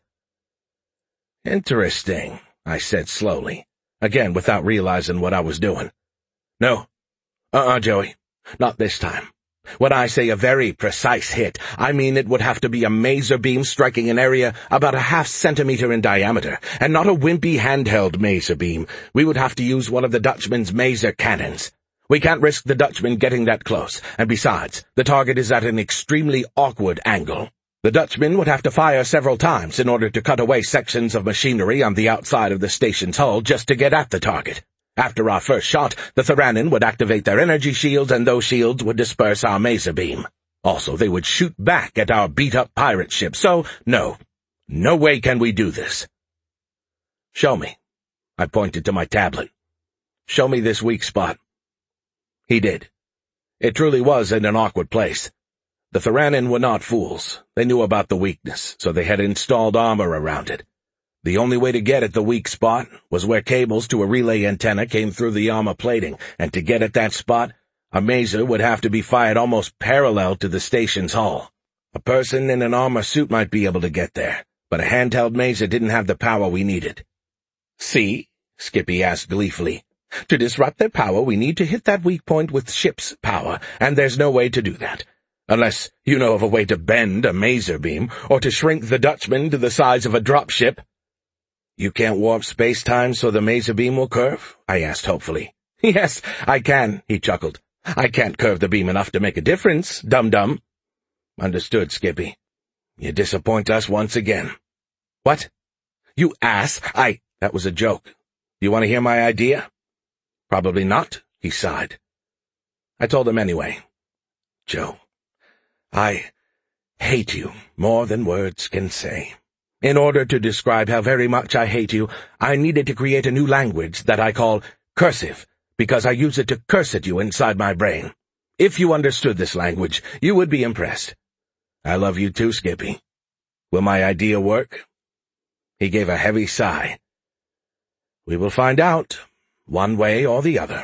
Interesting, I said slowly, again without realizing what I was doing. No, uh-uh, Joey, not this time. When I say a very precise hit, I mean it would have to be a maser beam striking an area about a half centimeter in diameter, and not a wimpy handheld maser beam. We would have to use one of the Dutchman's maser cannons. We can't risk the Dutchman getting that close, and besides, the target is at an extremely awkward angle. The Dutchman would have to fire several times in order to cut away sections of machinery on the outside of the station's hull just to get at the target. After our first shot, the Theranin would activate their energy shields, and those shields would disperse our maser beam. Also, they would shoot back at our beat-up pirate ship, so no, no way can we do this. Show me. I pointed to my tablet. Show me this weak spot. He did. It truly was in an awkward place. The Theranin were not fools. They knew about the weakness, so they had installed armor around it. The only way to get at the weak spot was where cables to a relay antenna came through the armor plating, and to get at that spot, a maser would have to be fired almost parallel to the station's hull. A person in an armor suit might be able to get there, but a handheld maser didn't have the power we needed. See? Skippy asked gleefully. To disrupt their power, we need to hit that weak point with ship's power, and there's no way to do that. Unless you know of a way to bend a maser beam, or to shrink the Dutchman to the size of a dropship. You can't warp space-time so the maser beam will curve? I asked hopefully. Yes, I can, he chuckled. I can't curve the beam enough to make a difference, dum-dum. Understood, Skippy. You disappoint us once again. What? You ass! I— That was a joke. Do you want to hear my idea? Probably not, he sighed. I told him anyway. Joe, I hate you more than words can say. In order to describe how very much I hate you, I needed to create a new language that I call cursive, because I use it to curse at you inside my brain. If you understood this language, you would be impressed. I love you too, Skippy. Will my idea work? He gave a heavy sigh. We will find out, one way or the other.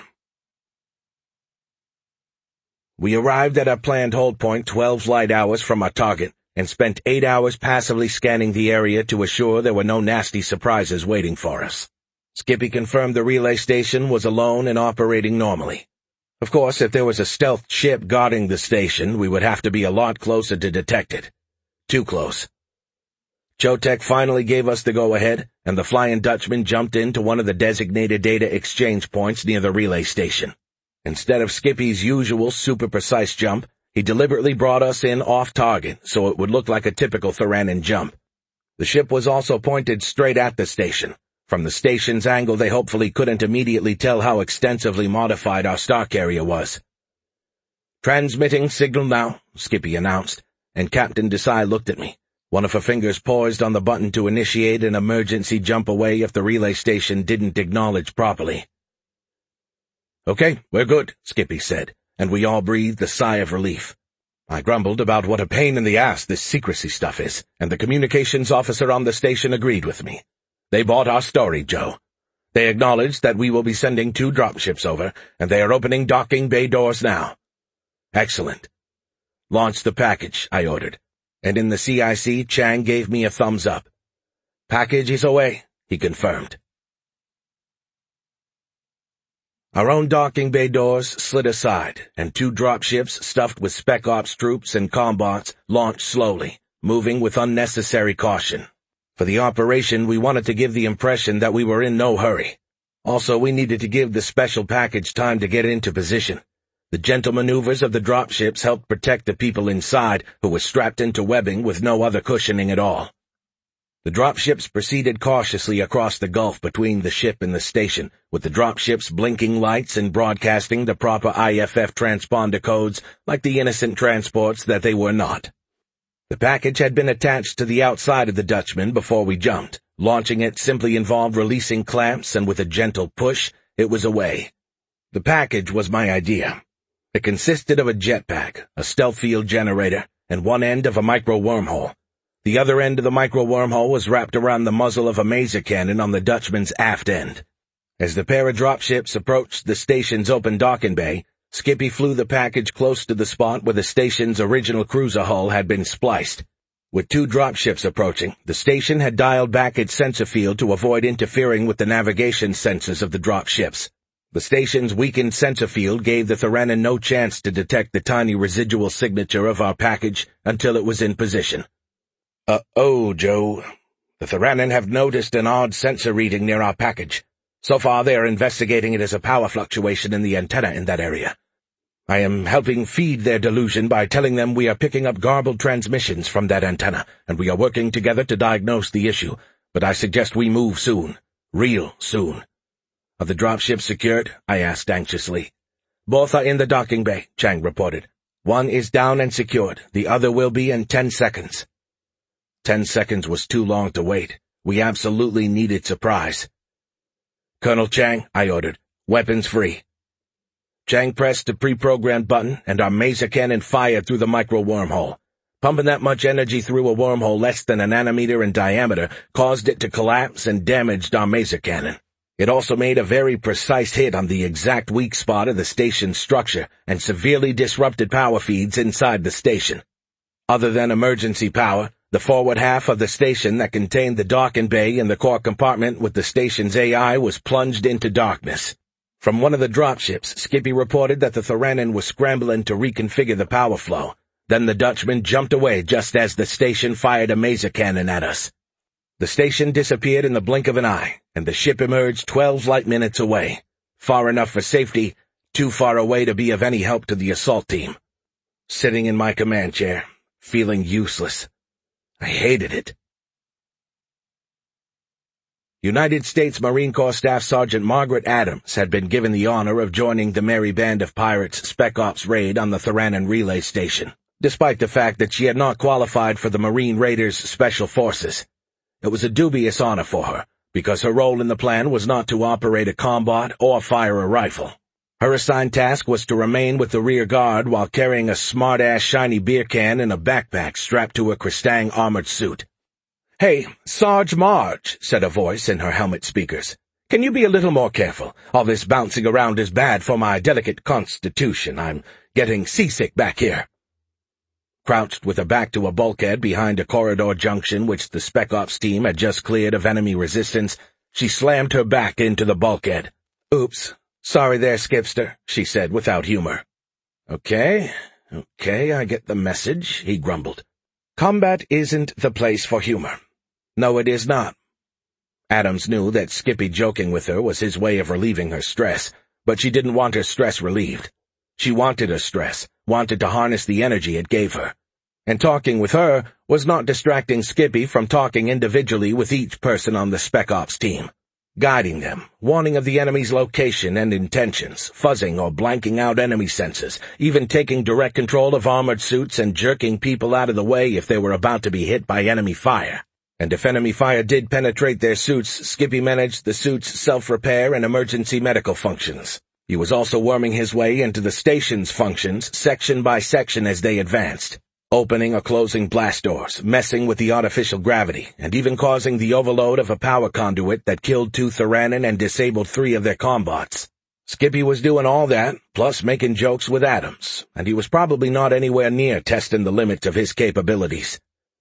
We arrived at our planned hold point twelve light hours from our target, and spent eight hours passively scanning the area to assure there were no nasty surprises waiting for us. Skippy confirmed the relay station was alone and operating normally. Of course, if there was a stealth ship guarding the station, we would have to be a lot closer to detect it. Too close. Chotek finally gave us the go-ahead, and the Flying Dutchman jumped into one of the designated data exchange points near the relay station. Instead of Skippy's usual super-precise jump, he deliberately brought us in off-target so it would look like a typical Theranin jump. The ship was also pointed straight at the station. From the station's angle, they hopefully couldn't immediately tell how extensively modified our star carrier was. Transmitting signal now, Skippy announced, and Captain Desai looked at me. One of her fingers poised on the button to initiate an emergency jump away if the relay station didn't acknowledge properly. Okay, we're good, Skippy said, and we all breathed a sigh of relief. I grumbled about what a pain in the ass this secrecy stuff is, and the communications officer on the station agreed with me. They bought our story, Joe. They acknowledged that we will be sending two dropships over, and they are opening docking bay doors now. Excellent. Launch the package, I ordered, and in the C I C, Chang gave me a thumbs up. Package is away, he confirmed. Our own docking bay doors slid aside, and two dropships stuffed with Spec Ops troops and combots launched slowly, moving with unnecessary caution. For the operation, we wanted to give the impression that we were in no hurry. Also, we needed to give the special package time to get into position. The gentle maneuvers of the dropships helped protect the people inside, who were strapped into webbing with no other cushioning at all. The dropships proceeded cautiously across the gulf between the ship and the station, with the dropships blinking lights and broadcasting the proper I F F transponder codes like the innocent transports that they were not. The package had been attached to the outside of the Dutchman before we jumped. Launching it simply involved releasing clamps, and with a gentle push, it was away. The package was my idea. It consisted of a jetpack, a stealth field generator, and one end of a micro-wormhole. The other end of the micro-wormhole was wrapped around the muzzle of a maser cannon on the Dutchman's aft end. As the pair of dropships approached the station's open docking bay, Skippy flew the package close to the spot where the station's original cruiser hull had been spliced. With two dropships approaching, the station had dialed back its sensor field to avoid interfering with the navigation sensors of the dropships. The station's weakened sensor field gave the Theranin no chance to detect the tiny residual signature of our package until it was in position. Uh-oh, Joe. The Theranin have noticed an odd sensor reading near our package. So far they are investigating it as a power fluctuation in the antenna in that area. I am helping feed their delusion by telling them we are picking up garbled transmissions from that antenna, and we are working together to diagnose the issue, but I suggest we move soon. Real soon. "Are the dropships secured?" I asked anxiously. "Both are in the docking bay," Chang reported. "One is down and secured. The other will be in ten seconds." Ten seconds was too long to wait. We absolutely needed surprise. "Colonel Chang," I ordered, "weapons free." Chang pressed a pre-programmed button, and our maser cannon fired through the micro-wormhole. Pumping that much energy through a wormhole less than a nanometer in diameter caused it to collapse and damaged our maser cannon. It also made a very precise hit on the exact weak spot of the station's structure and severely disrupted power feeds inside the station. Other than emergency power, the forward half of the station that contained the docking bay and the core compartment with the station's A I was plunged into darkness. From one of the dropships, Skippy reported that the Theranin was scrambling to reconfigure the power flow. Then the Dutchman jumped away just as the station fired a maser cannon at us. The station disappeared in the blink of an eye, and the ship emerged twelve light minutes away. Far enough for safety, too far away to be of any help to the assault team. Sitting in my command chair, feeling useless. I hated it. United States Marine Corps Staff Sergeant Margaret Adams had been given the honor of joining the merry band of pirates' Spec Ops raid on the Theranin relay station, despite the fact that she had not qualified for the Marine Raiders' Special Forces. It was a dubious honor for her, because her role in the plan was not to operate a combot or fire a rifle. Her assigned task was to remain with the rear guard while carrying a smart-ass shiny beer can in a backpack strapped to a Kristang armored suit. "Hey, Sarge Marge," said a voice in her helmet speakers. "Can you be a little more careful? All this bouncing around is bad for my delicate constitution. I'm getting seasick back here." Crouched with her back to a bulkhead behind a corridor junction which the Spec Ops team had just cleared of enemy resistance, she slammed her back into the bulkhead. "Oops. Sorry there, Skipster," she said without humor. Okay, okay, I get the message," he grumbled. "Combat isn't the place for humor. No, it is not." Adams knew that Skippy joking with her was his way of relieving her stress, but she didn't want her stress relieved. She wanted her stress, wanted to harness the energy it gave her. And talking with her was not distracting Skippy from talking individually with each person on the Spec Ops team. Guiding them, warning of the enemy's location and intentions, fuzzing or blanking out enemy sensors, even taking direct control of armored suits and jerking people out of the way if they were about to be hit by enemy fire. And if enemy fire did penetrate their suits, Skippy managed the suit's self-repair and emergency medical functions. He was also worming his way into the station's functions section by section as they advanced, opening or closing blast doors, messing with the artificial gravity, and even causing the overload of a power conduit that killed two Theranin and disabled three of their combots. Skippy was doing all that, plus making jokes with Adams, and he was probably not anywhere near testing the limits of his capabilities.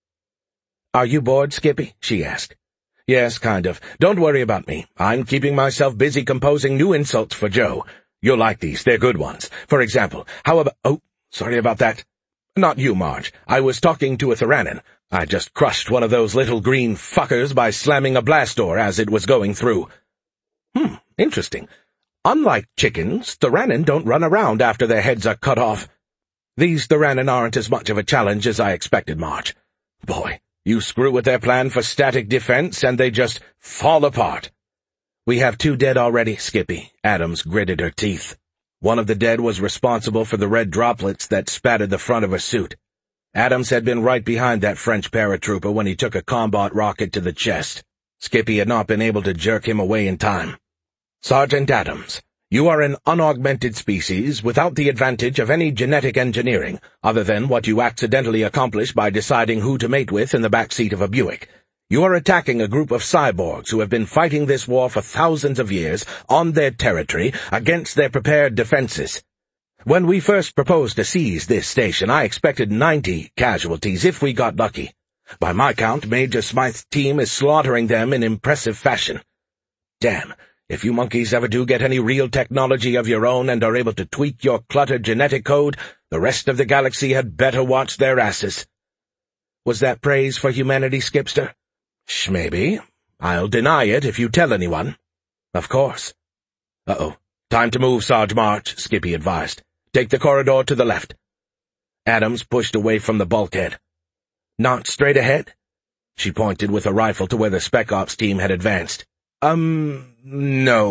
"Are you bored, Skippy?" she asked. "Yes, kind of. Don't worry about me. I'm keeping myself busy composing new insults for Joe. You'll like these, they're good ones. For example, how about— oh, sorry about that. Not you, Marge. I was talking to a Theranin. I just crushed one of those little green fuckers by slamming a blast door as it was going through." Hmm, interesting. Unlike chickens, Theranin don't run around after their heads are cut off. These Theranin aren't as much of a challenge as I expected, Marge. Boy, you screw with their plan for static defense and they just fall apart. "We have two dead already, Skippy." Adams gritted her teeth. One of the dead was responsible for the red droplets that spattered the front of her suit. Adams had been right behind that French paratrooper when he took a combat rocket to the chest. Skippy had not been able to jerk him away in time. "Sergeant Adams, you are an unaugmented species without the advantage of any genetic engineering, other than what you accidentally accomplished by deciding who to mate with in the backseat of a Buick. You are attacking a group of cyborgs who have been fighting this war for thousands of years on their territory against their prepared defenses. When we first proposed to seize this station, I expected ninety casualties if we got lucky. By my count, Major Smythe's team is slaughtering them in impressive fashion. Damn, if you monkeys ever do get any real technology of your own and are able to tweak your cluttered genetic code, the rest of the galaxy had better watch their asses." Was that praise for humanity, Skipster? "Shmaybe. I'll deny it if you tell anyone." "Of course." "Uh-oh. Time to move, Sarge March," Skippy advised. "Take the corridor to the left." Adams pushed away from the bulkhead. "Not straight ahead?" She pointed with a rifle to where the Spec Ops team had advanced. Um, no.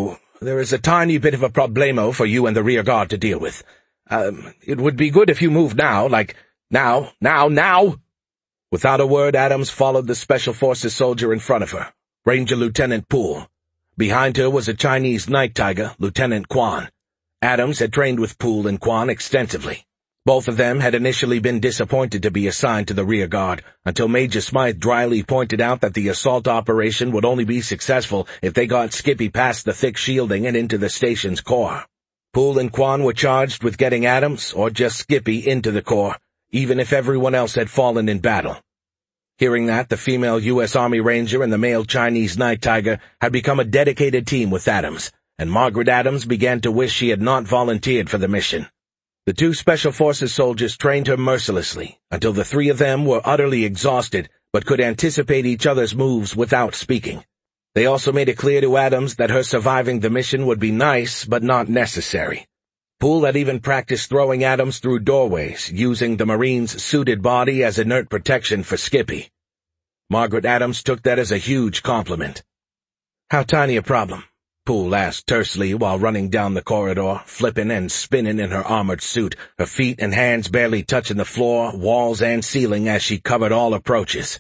there is a tiny bit of a problemo for you and the rear guard to deal with. Um, it would be good if you moved now, like, now, now, now!" Without a word, Adams followed the Special Forces soldier in front of her, Ranger Lieutenant Poole. Behind her was a Chinese night tiger, Lieutenant Quan. Adams had trained with Poole and Quan extensively. Both of them had initially been disappointed to be assigned to the rear guard, until Major Smythe dryly pointed out that the assault operation would only be successful if they got Skippy past the thick shielding and into the station's core. Poole and Quan were charged with getting Adams, or just Skippy, into the core, even if everyone else had fallen in battle. Hearing that, the female U S Army Ranger and the male Chinese Night Tiger had become a dedicated team with Adams, and Margaret Adams began to wish she had not volunteered for the mission. The two Special Forces soldiers trained her mercilessly, until the three of them were utterly exhausted, but could anticipate each other's moves without speaking. They also made it clear to Adams that her surviving the mission would be nice, but not necessary. Poole had even practiced throwing Adams through doorways, using the Marine's suited body as inert protection for Skippy. Margaret Adams took that as a huge compliment. "How tiny a problem?" Poole asked tersely while running down the corridor, flipping and spinning in her armored suit, her feet and hands barely touching the floor, walls, and ceiling as she covered all approaches.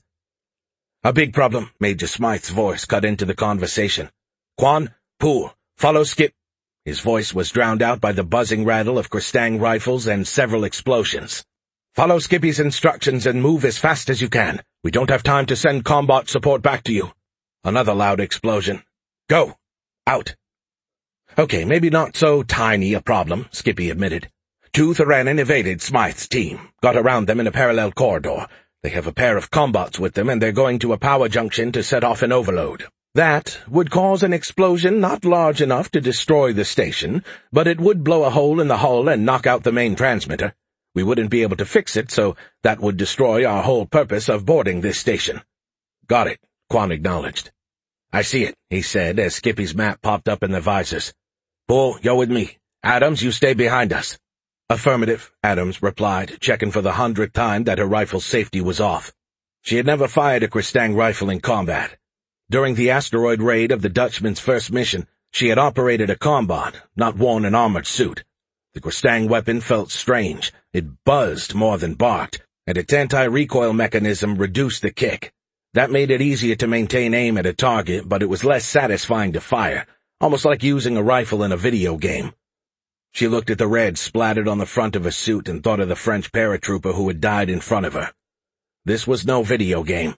"A big problem," Major Smythe's voice cut into the conversation. "Quan, Poole, follow Skip." His voice was drowned out by the buzzing rattle of Kristang rifles and several explosions. "Follow Skippy's instructions and move as fast as you can. We don't have time to send combat support back to you." Another loud explosion. "Go! Out." "Okay, maybe not so tiny a problem," Skippy admitted. "Two Theranin evaded Smythe's team, got around them in a parallel corridor. They have a pair of combots with them, and they're going to a power junction to set off an overload. That would cause an explosion not large enough to destroy the station, but it would blow a hole in the hull and knock out the main transmitter. We wouldn't be able to fix it, so that would destroy our whole purpose of boarding this station." "Got it," Quan acknowledged. "I see it," he said as Skippy's map popped up in their visors. "Poole, you're with me. Adams, you stay behind us." "Affirmative," Adams replied, checking for the hundredth time that her rifle's safety was off. She had never fired a Kristang rifle in combat. During the asteroid raid of the Dutchman's first mission, she had operated a combat, not worn an armored suit. The Kristang weapon felt strange. It buzzed more than barked, and its anti-recoil mechanism reduced the kick. That made it easier to maintain aim at a target, but it was less satisfying to fire, almost like using a rifle in a video game. She looked at the red splattered on the front of her suit and thought of the French paratrooper who had died in front of her. This was no video game.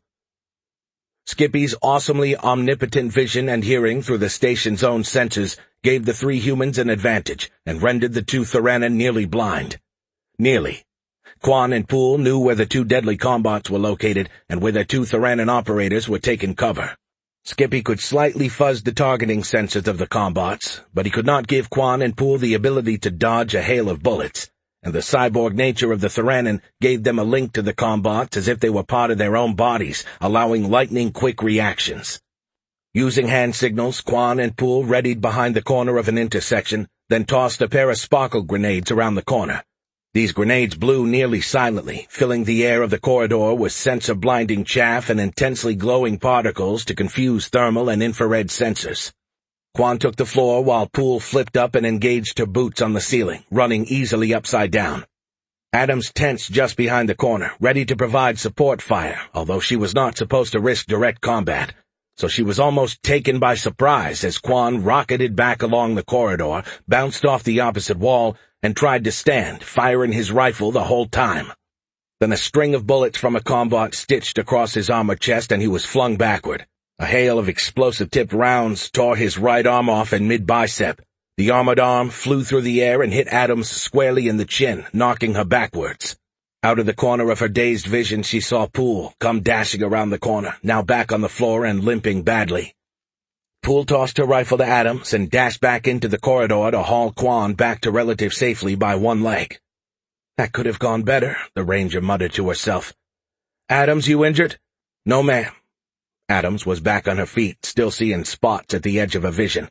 Skippy's awesomely omnipotent vision and hearing through the station's own sensors gave the three humans an advantage and rendered the two Theranin nearly blind. Nearly. Quan and Poole knew where the two deadly combots were located and where the two Theranin operators were taking cover. Skippy could slightly fuzz the targeting sensors of the combots, but he could not give Quan and Poole the ability to dodge a hail of bullets, and the cyborg nature of the Theranin gave them a link to the combots as if they were part of their own bodies, allowing lightning-quick reactions. Using hand signals, Quan and Poole readied behind the corner of an intersection, then tossed a pair of sparkle grenades around the corner. These grenades blew nearly silently, filling the air of the corridor with sensor-blinding chaff and intensely glowing particles to confuse thermal and infrared sensors. Quan took the floor while Poole flipped up and engaged her boots on the ceiling, running easily upside down. Adams tensed just behind the corner, ready to provide support fire, although she was not supposed to risk direct combat, so she was almost taken by surprise as Quan rocketed back along the corridor, bounced off the opposite wall, and tried to stand, firing his rifle the whole time. Then a string of bullets from a combot stitched across his armored chest and he was flung backward. A hail of explosive-tipped rounds tore his right arm off in mid-bicep. The armored arm flew through the air and hit Adams squarely in the chin, knocking her backwards. Out of the corner of her dazed vision she saw Poole come dashing around the corner, now back on the floor and limping badly. Poole tossed her rifle to Adams and dashed back into the corridor to haul Quan back to relative safety by one leg. "That could have gone better," the Ranger muttered to herself. "Adams, you injured?" "No, ma'am." Adams was back on her feet, still seeing spots at the edge of her vision.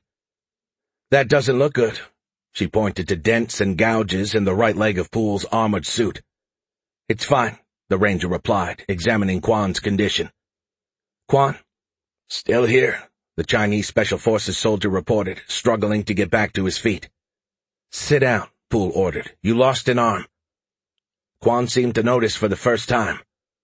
"That doesn't look good." She pointed to dents and gouges in the right leg of Poole's armored suit. "It's fine," the Ranger replied, examining Quan's condition. "Quan?" "Still here," the Chinese Special Forces soldier reported, struggling to get back to his feet. "Sit down," Poole ordered. "You lost an arm." Quan seemed to notice for the first time.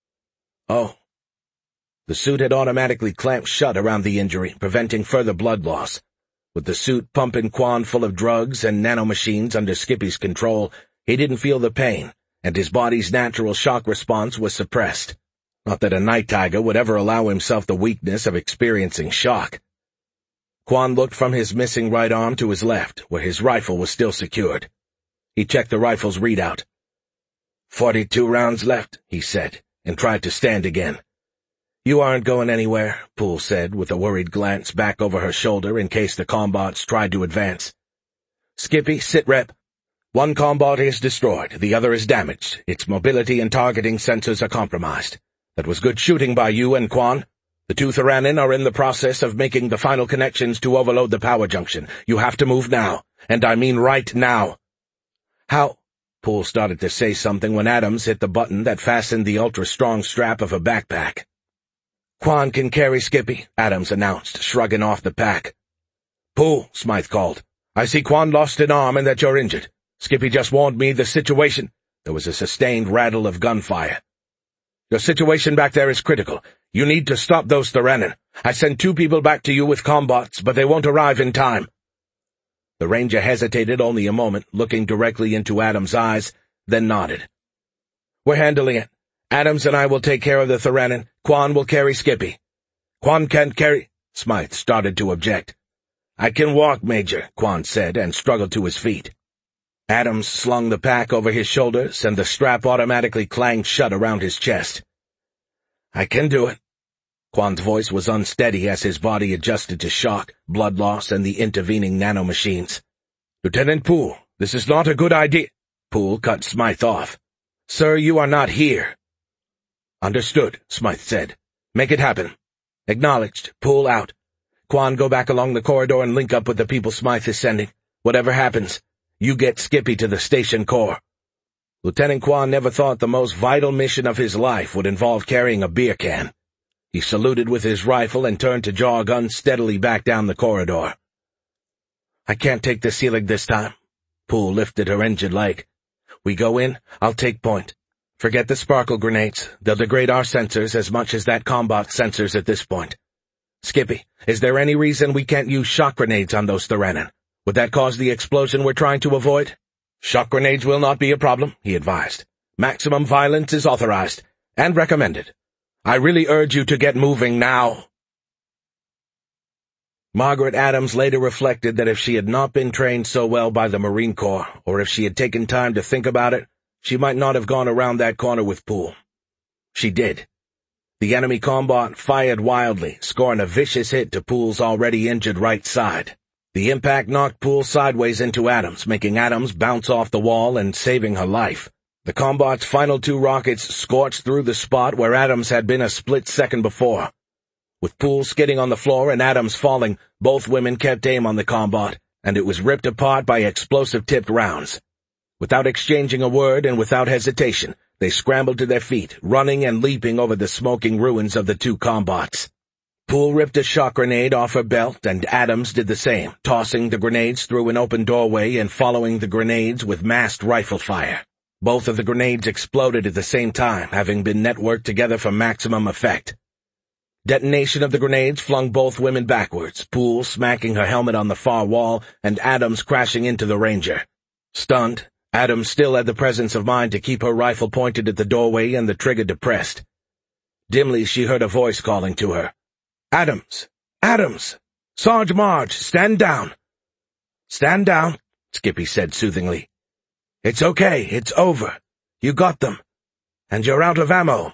"Oh." The suit had automatically clamped shut around the injury, preventing further blood loss. With the suit pumping Quan full of drugs and nanomachines under Skippy's control, he didn't feel the pain, and his body's natural shock response was suppressed. Not that a night tiger would ever allow himself the weakness of experiencing shock. Quan looked from his missing right arm to his left, where his rifle was still secured. He checked the rifle's readout. Forty-two rounds left, he said, and tried to stand again. "You aren't going anywhere," Poole said, with a worried glance back over her shoulder in case the combots tried to advance. "Skippy, sit rep. One combot is destroyed, the other is damaged. Its mobility and targeting sensors are compromised. That was good shooting by you and Quan. The two Theranin are in the process of making the final connections to overload the power junction. You have to move now, and I mean right now." "How—" Poole started to say something when Adams hit the button that fastened the ultra-strong strap of a backpack. "Quan can carry Skippy," Adams announced, shrugging off the pack. "Poole," Smythe called. "I see Quan lost an arm and that you're injured. Skippy just warned me the situation—" There was a sustained rattle of gunfire. "Your situation back there is critical. You need to stop those Theranin. I sent two people back to you with combots, but they won't arrive in time." The ranger hesitated only a moment, looking directly into Adams' eyes, then nodded. "We're handling it. Adams and I will take care of the Theranin. Quan will carry Skippy." "Quan can't carry—" Smythe started to object. "I can walk, Major," Quan said, and struggled to his feet. Adams slung the pack over his shoulders, and the strap automatically clanged shut around his chest. "I can do it." Quan's voice was unsteady as his body adjusted to shock, blood loss, and the intervening nanomachines. "Lieutenant Poole, this is not a good idea." Poole cut Smythe off. "Sir, you are not here." "Understood," Smythe said. "Make it happen." "Acknowledged. Poole out. Quan, go back along the corridor and link up with the people Smythe is sending. Whatever happens, you get Skippy to the station core." Lieutenant Quan never thought the most vital mission of his life would involve carrying a beer can. He saluted with his rifle and turned to jog unsteadily back down the corridor. "I can't take the ceiling this time." Poole lifted her injured leg. "We go in, I'll take point. Forget the sparkle grenades. They'll degrade our sensors as much as that combat sensors at this point. Skippy, is there any reason we can't use shock grenades on those Theranin? Would that cause the explosion we're trying to avoid?" "Shock grenades will not be a problem," he advised. "Maximum violence is authorized and recommended. I really urge you to get moving now." Margaret Adams later reflected that if she had not been trained so well by the Marine Corps, or if she had taken time to think about it, she might not have gone around that corner with Poole. She did. The enemy combat fired wildly, scoring a vicious hit to Poole's already injured right side. The impact knocked Poole sideways into Adams, making Adams bounce off the wall and saving her life. The combat's final two rockets scorched through the spot where Adams had been a split second before. With Poole skidding on the floor and Adams falling, both women kept aim on the combat, and it was ripped apart by explosive-tipped rounds. Without exchanging a word and without hesitation, they scrambled to their feet, running and leaping over the smoking ruins of the two combats. Poole ripped a shock grenade off her belt, and Adams did the same, tossing the grenades through an open doorway and following the grenades with massed rifle fire. Both of the grenades exploded at the same time, having been networked together for maximum effect. Detonation of the grenades flung both women backwards, Poole smacking her helmet on the far wall and Adams crashing into the Ranger. Stunned, Adams still had the presence of mind to keep her rifle pointed at the doorway and the trigger depressed. Dimly she heard a voice calling to her. "Adams! Adams! Sarge Marge, stand down!" "Stand down," Skippy said soothingly. "It's okay, it's over. You got them. And you're out of ammo."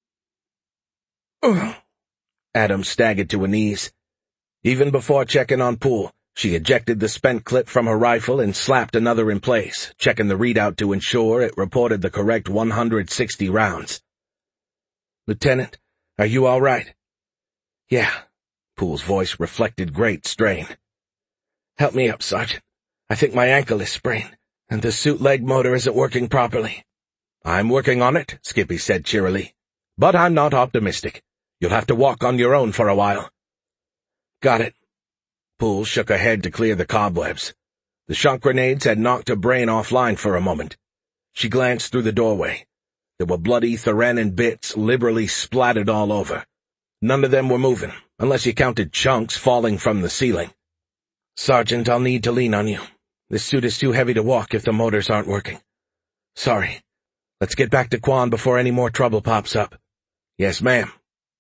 Ugh. Adams staggered to her knees. Even before checking on Poole, she ejected the spent clip from her rifle and slapped another in place, checking the readout to ensure it reported the correct one hundred sixty rounds. "Lieutenant, are you all right?" "Yeah." Poole's voice reflected great strain. "Help me up, Sergeant. I think my ankle is sprained, and the suit leg motor isn't working properly." "I'm working on it," Skippy said cheerily. "But I'm not optimistic. You'll have to walk on your own for a while." Got it. Poole shook her head to clear the cobwebs. The shock grenades had knocked her brain offline for a moment. She glanced through the doorway. There were bloody Theranin bits liberally splattered all over. None of them were moving, unless you counted chunks falling from the ceiling. Sergeant, I'll need to lean on you. This suit is too heavy to walk if the motors aren't working. Sorry. Let's get back to Quan before any more trouble pops up. Yes, ma'am.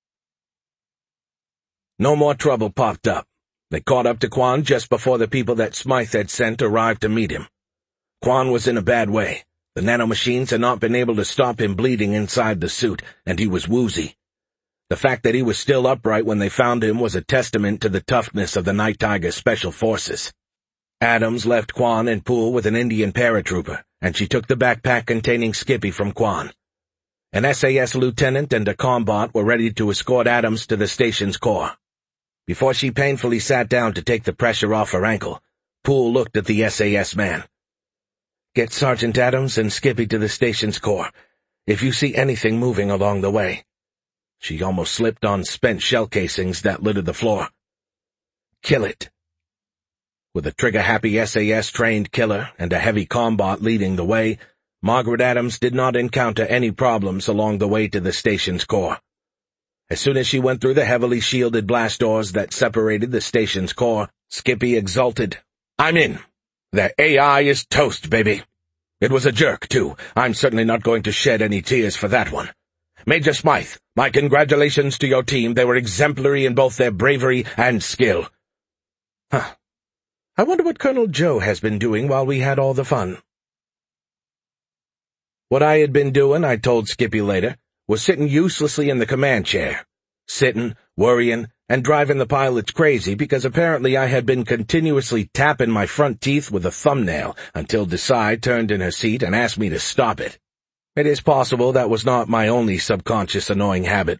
No more trouble popped up. They caught up to Quan just before the people that Smythe had sent arrived to meet him. Quan was in a bad way. The nanomachines had not been able to stop him bleeding inside the suit, and he was woozy. The fact that he was still upright when they found him was a testament to the toughness of the Night Tiger Special Forces. Adams left Quan and Poole with an Indian paratrooper, and she took the backpack containing Skippy from Quan. An S A S lieutenant and a combot were ready to escort Adams to the station's core. Before she painfully sat down to take the pressure off her ankle, Poole looked at the S A S man. Get Sergeant Adams and Skippy to the station's core, if you see anything moving along the way. She almost slipped on spent shell casings that littered the floor. Kill it. With a trigger-happy S A S-trained killer and a heavy combot leading the way, Margaret Adams did not encounter any problems along the way to the station's core. As soon as she went through the heavily shielded blast doors that separated the station's core, Skippy exulted. I'm in. The A I is toast, baby. It was a jerk, too. I'm certainly not going to shed any tears for that one. Major Smythe, my congratulations to your team. They were exemplary in both their bravery and skill. Huh. I wonder what Colonel Joe has been doing while we had all the fun. What I had been doing, I told Skippy later, was sitting uselessly in the command chair. Sitting, worrying, and driving the pilots crazy because apparently I had been continuously tapping my front teeth with a thumbnail until Desai turned in her seat and asked me to stop it. It is possible that was not my only subconscious annoying habit.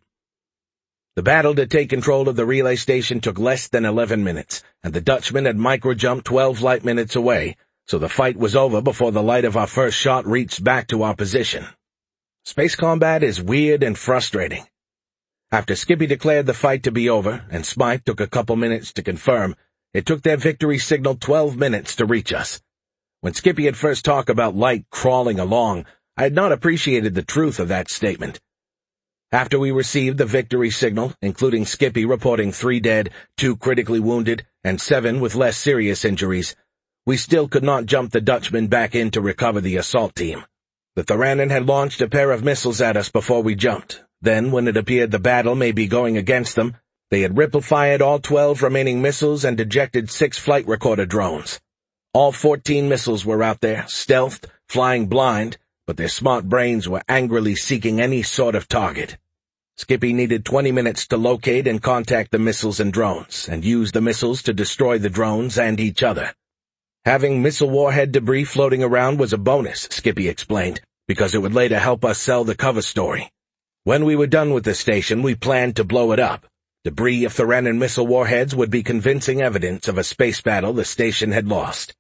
The battle to take control of the relay station took less than eleven minutes, and the Dutchman had micro-jumped twelve light minutes away, so the fight was over before the light of our first shot reached back to our position. Space combat is weird and frustrating. After Skippy declared the fight to be over, and Smythe took a couple minutes to confirm, it took their victory signal twelve minutes to reach us. When Skippy had first talked about light crawling along, I had not appreciated the truth of that statement. After we received the victory signal, including Skippy reporting three dead, two critically wounded, and seven with less serious injuries, we still could not jump the Dutchman back in to recover the assault team. The Theranin had launched a pair of missiles at us before we jumped. Then, when it appeared the battle may be going against them, they had ripple-fired all twelve remaining missiles and ejected six flight recorder drones. All fourteen missiles were out there, stealthed, flying blind, but their smart brains were angrily seeking any sort of target. Skippy needed twenty minutes to locate and contact the missiles and drones, and use the missiles to destroy the drones and each other. Having missile warhead debris floating around was a bonus, Skippy explained, because it would later help us sell the cover story. When we were done with the station, we planned to blow it up. Debris of Theranin missile warheads would be convincing evidence of a space battle the station had lost.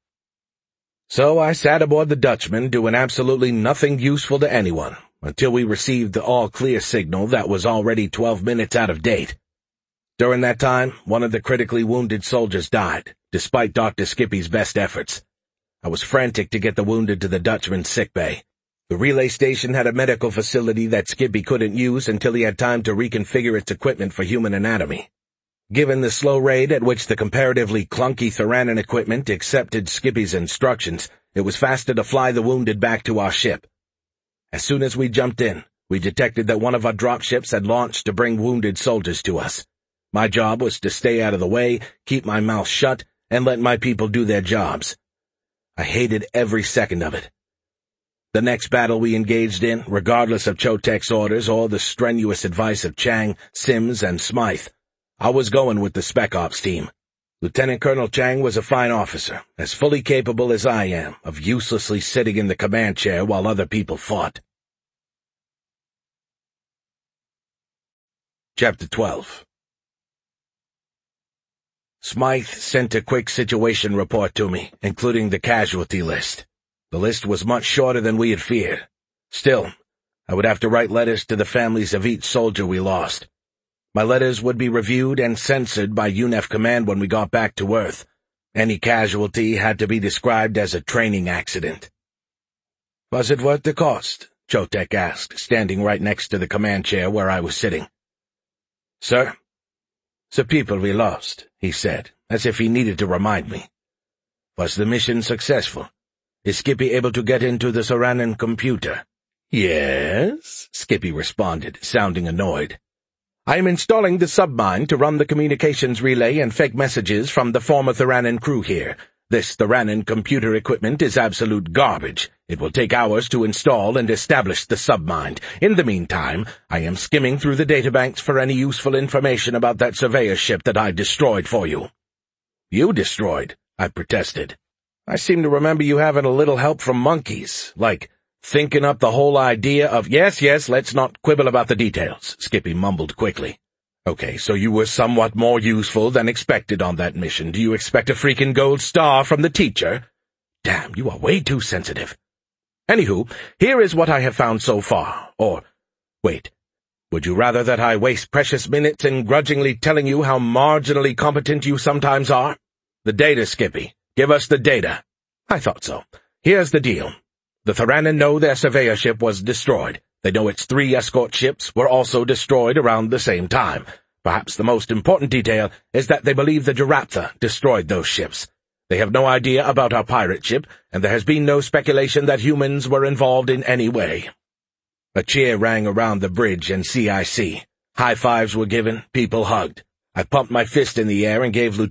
So I sat aboard the Dutchman doing absolutely nothing useful to anyone, until we received the all-clear signal that was already twelve minutes out of date. During that time, one of the critically wounded soldiers died, despite Doctor Skippy's best efforts. I was frantic to get the wounded to the Dutchman's sickbay. The relay station had a medical facility that Skippy couldn't use until he had time to reconfigure its equipment for human anatomy. Given the slow rate at which the comparatively clunky Theranin equipment accepted Skippy's instructions, it was faster to fly the wounded back to our ship. As soon as we jumped in, we detected that one of our dropships had launched to bring wounded soldiers to us. My job was to stay out of the way, keep my mouth shut, and let my people do their jobs. I hated every second of it. The next battle we engaged in, regardless of Chotek's orders or the strenuous advice of Chang, Sims, and Smythe, I was going with the Spec Ops team. Lieutenant Colonel Chang was a fine officer, as fully capable as I am of uselessly sitting in the command chair while other people fought. Chapter twelve. Smythe sent a quick situation report to me, including the casualty list. The list was much shorter than we had feared. Still, I would have to write letters to the families of each soldier we lost. My letters would be reviewed and censored by U N E F Command when we got back to Earth. Any casualty had to be described as a training accident. "Was it worth the cost?" Chotek asked, standing right next to the command chair where I was sitting. "Sir, the people we lost," he said, as if he needed to remind me. "Was the mission successful? Is Skippy able to get into the Soranen computer?" "Yes," Skippy responded, sounding annoyed. "I am installing the submine to run the communications relay and fake messages from the former Thoranen crew here. This Thoranen computer equipment is absolute garbage. It will take hours to install and establish the submine. In the meantime, I am skimming through the databanks for any useful information about that surveyor ship that I destroyed for you." "You destroyed?" I protested. "I seem to remember you having a little help from monkeys, like thinking up the whole idea of—" "Yes, yes, let's not quibble about the details," Skippy mumbled quickly. "Okay, so you were somewhat more useful than expected on that mission. Do you expect a freaking gold star from the teacher? Damn, you are way too sensitive. Anywho, here is what I have found so far. Or, wait, would you rather that I waste precious minutes in grudgingly telling you how marginally competent you sometimes are? The data, Skippy. Give us the data." "I thought so. Here's the deal. The Thoranen know their surveyor ship was destroyed. They know its three escort ships were also destroyed around the same time. Perhaps the most important detail is that they believe the Jaraptha destroyed those ships. They have no idea about our pirate ship, and there has been no speculation that humans were involved in any way." A cheer rang around the bridge and C I C. High fives were given, people hugged. I pumped my fist in the air and gave Lieutenant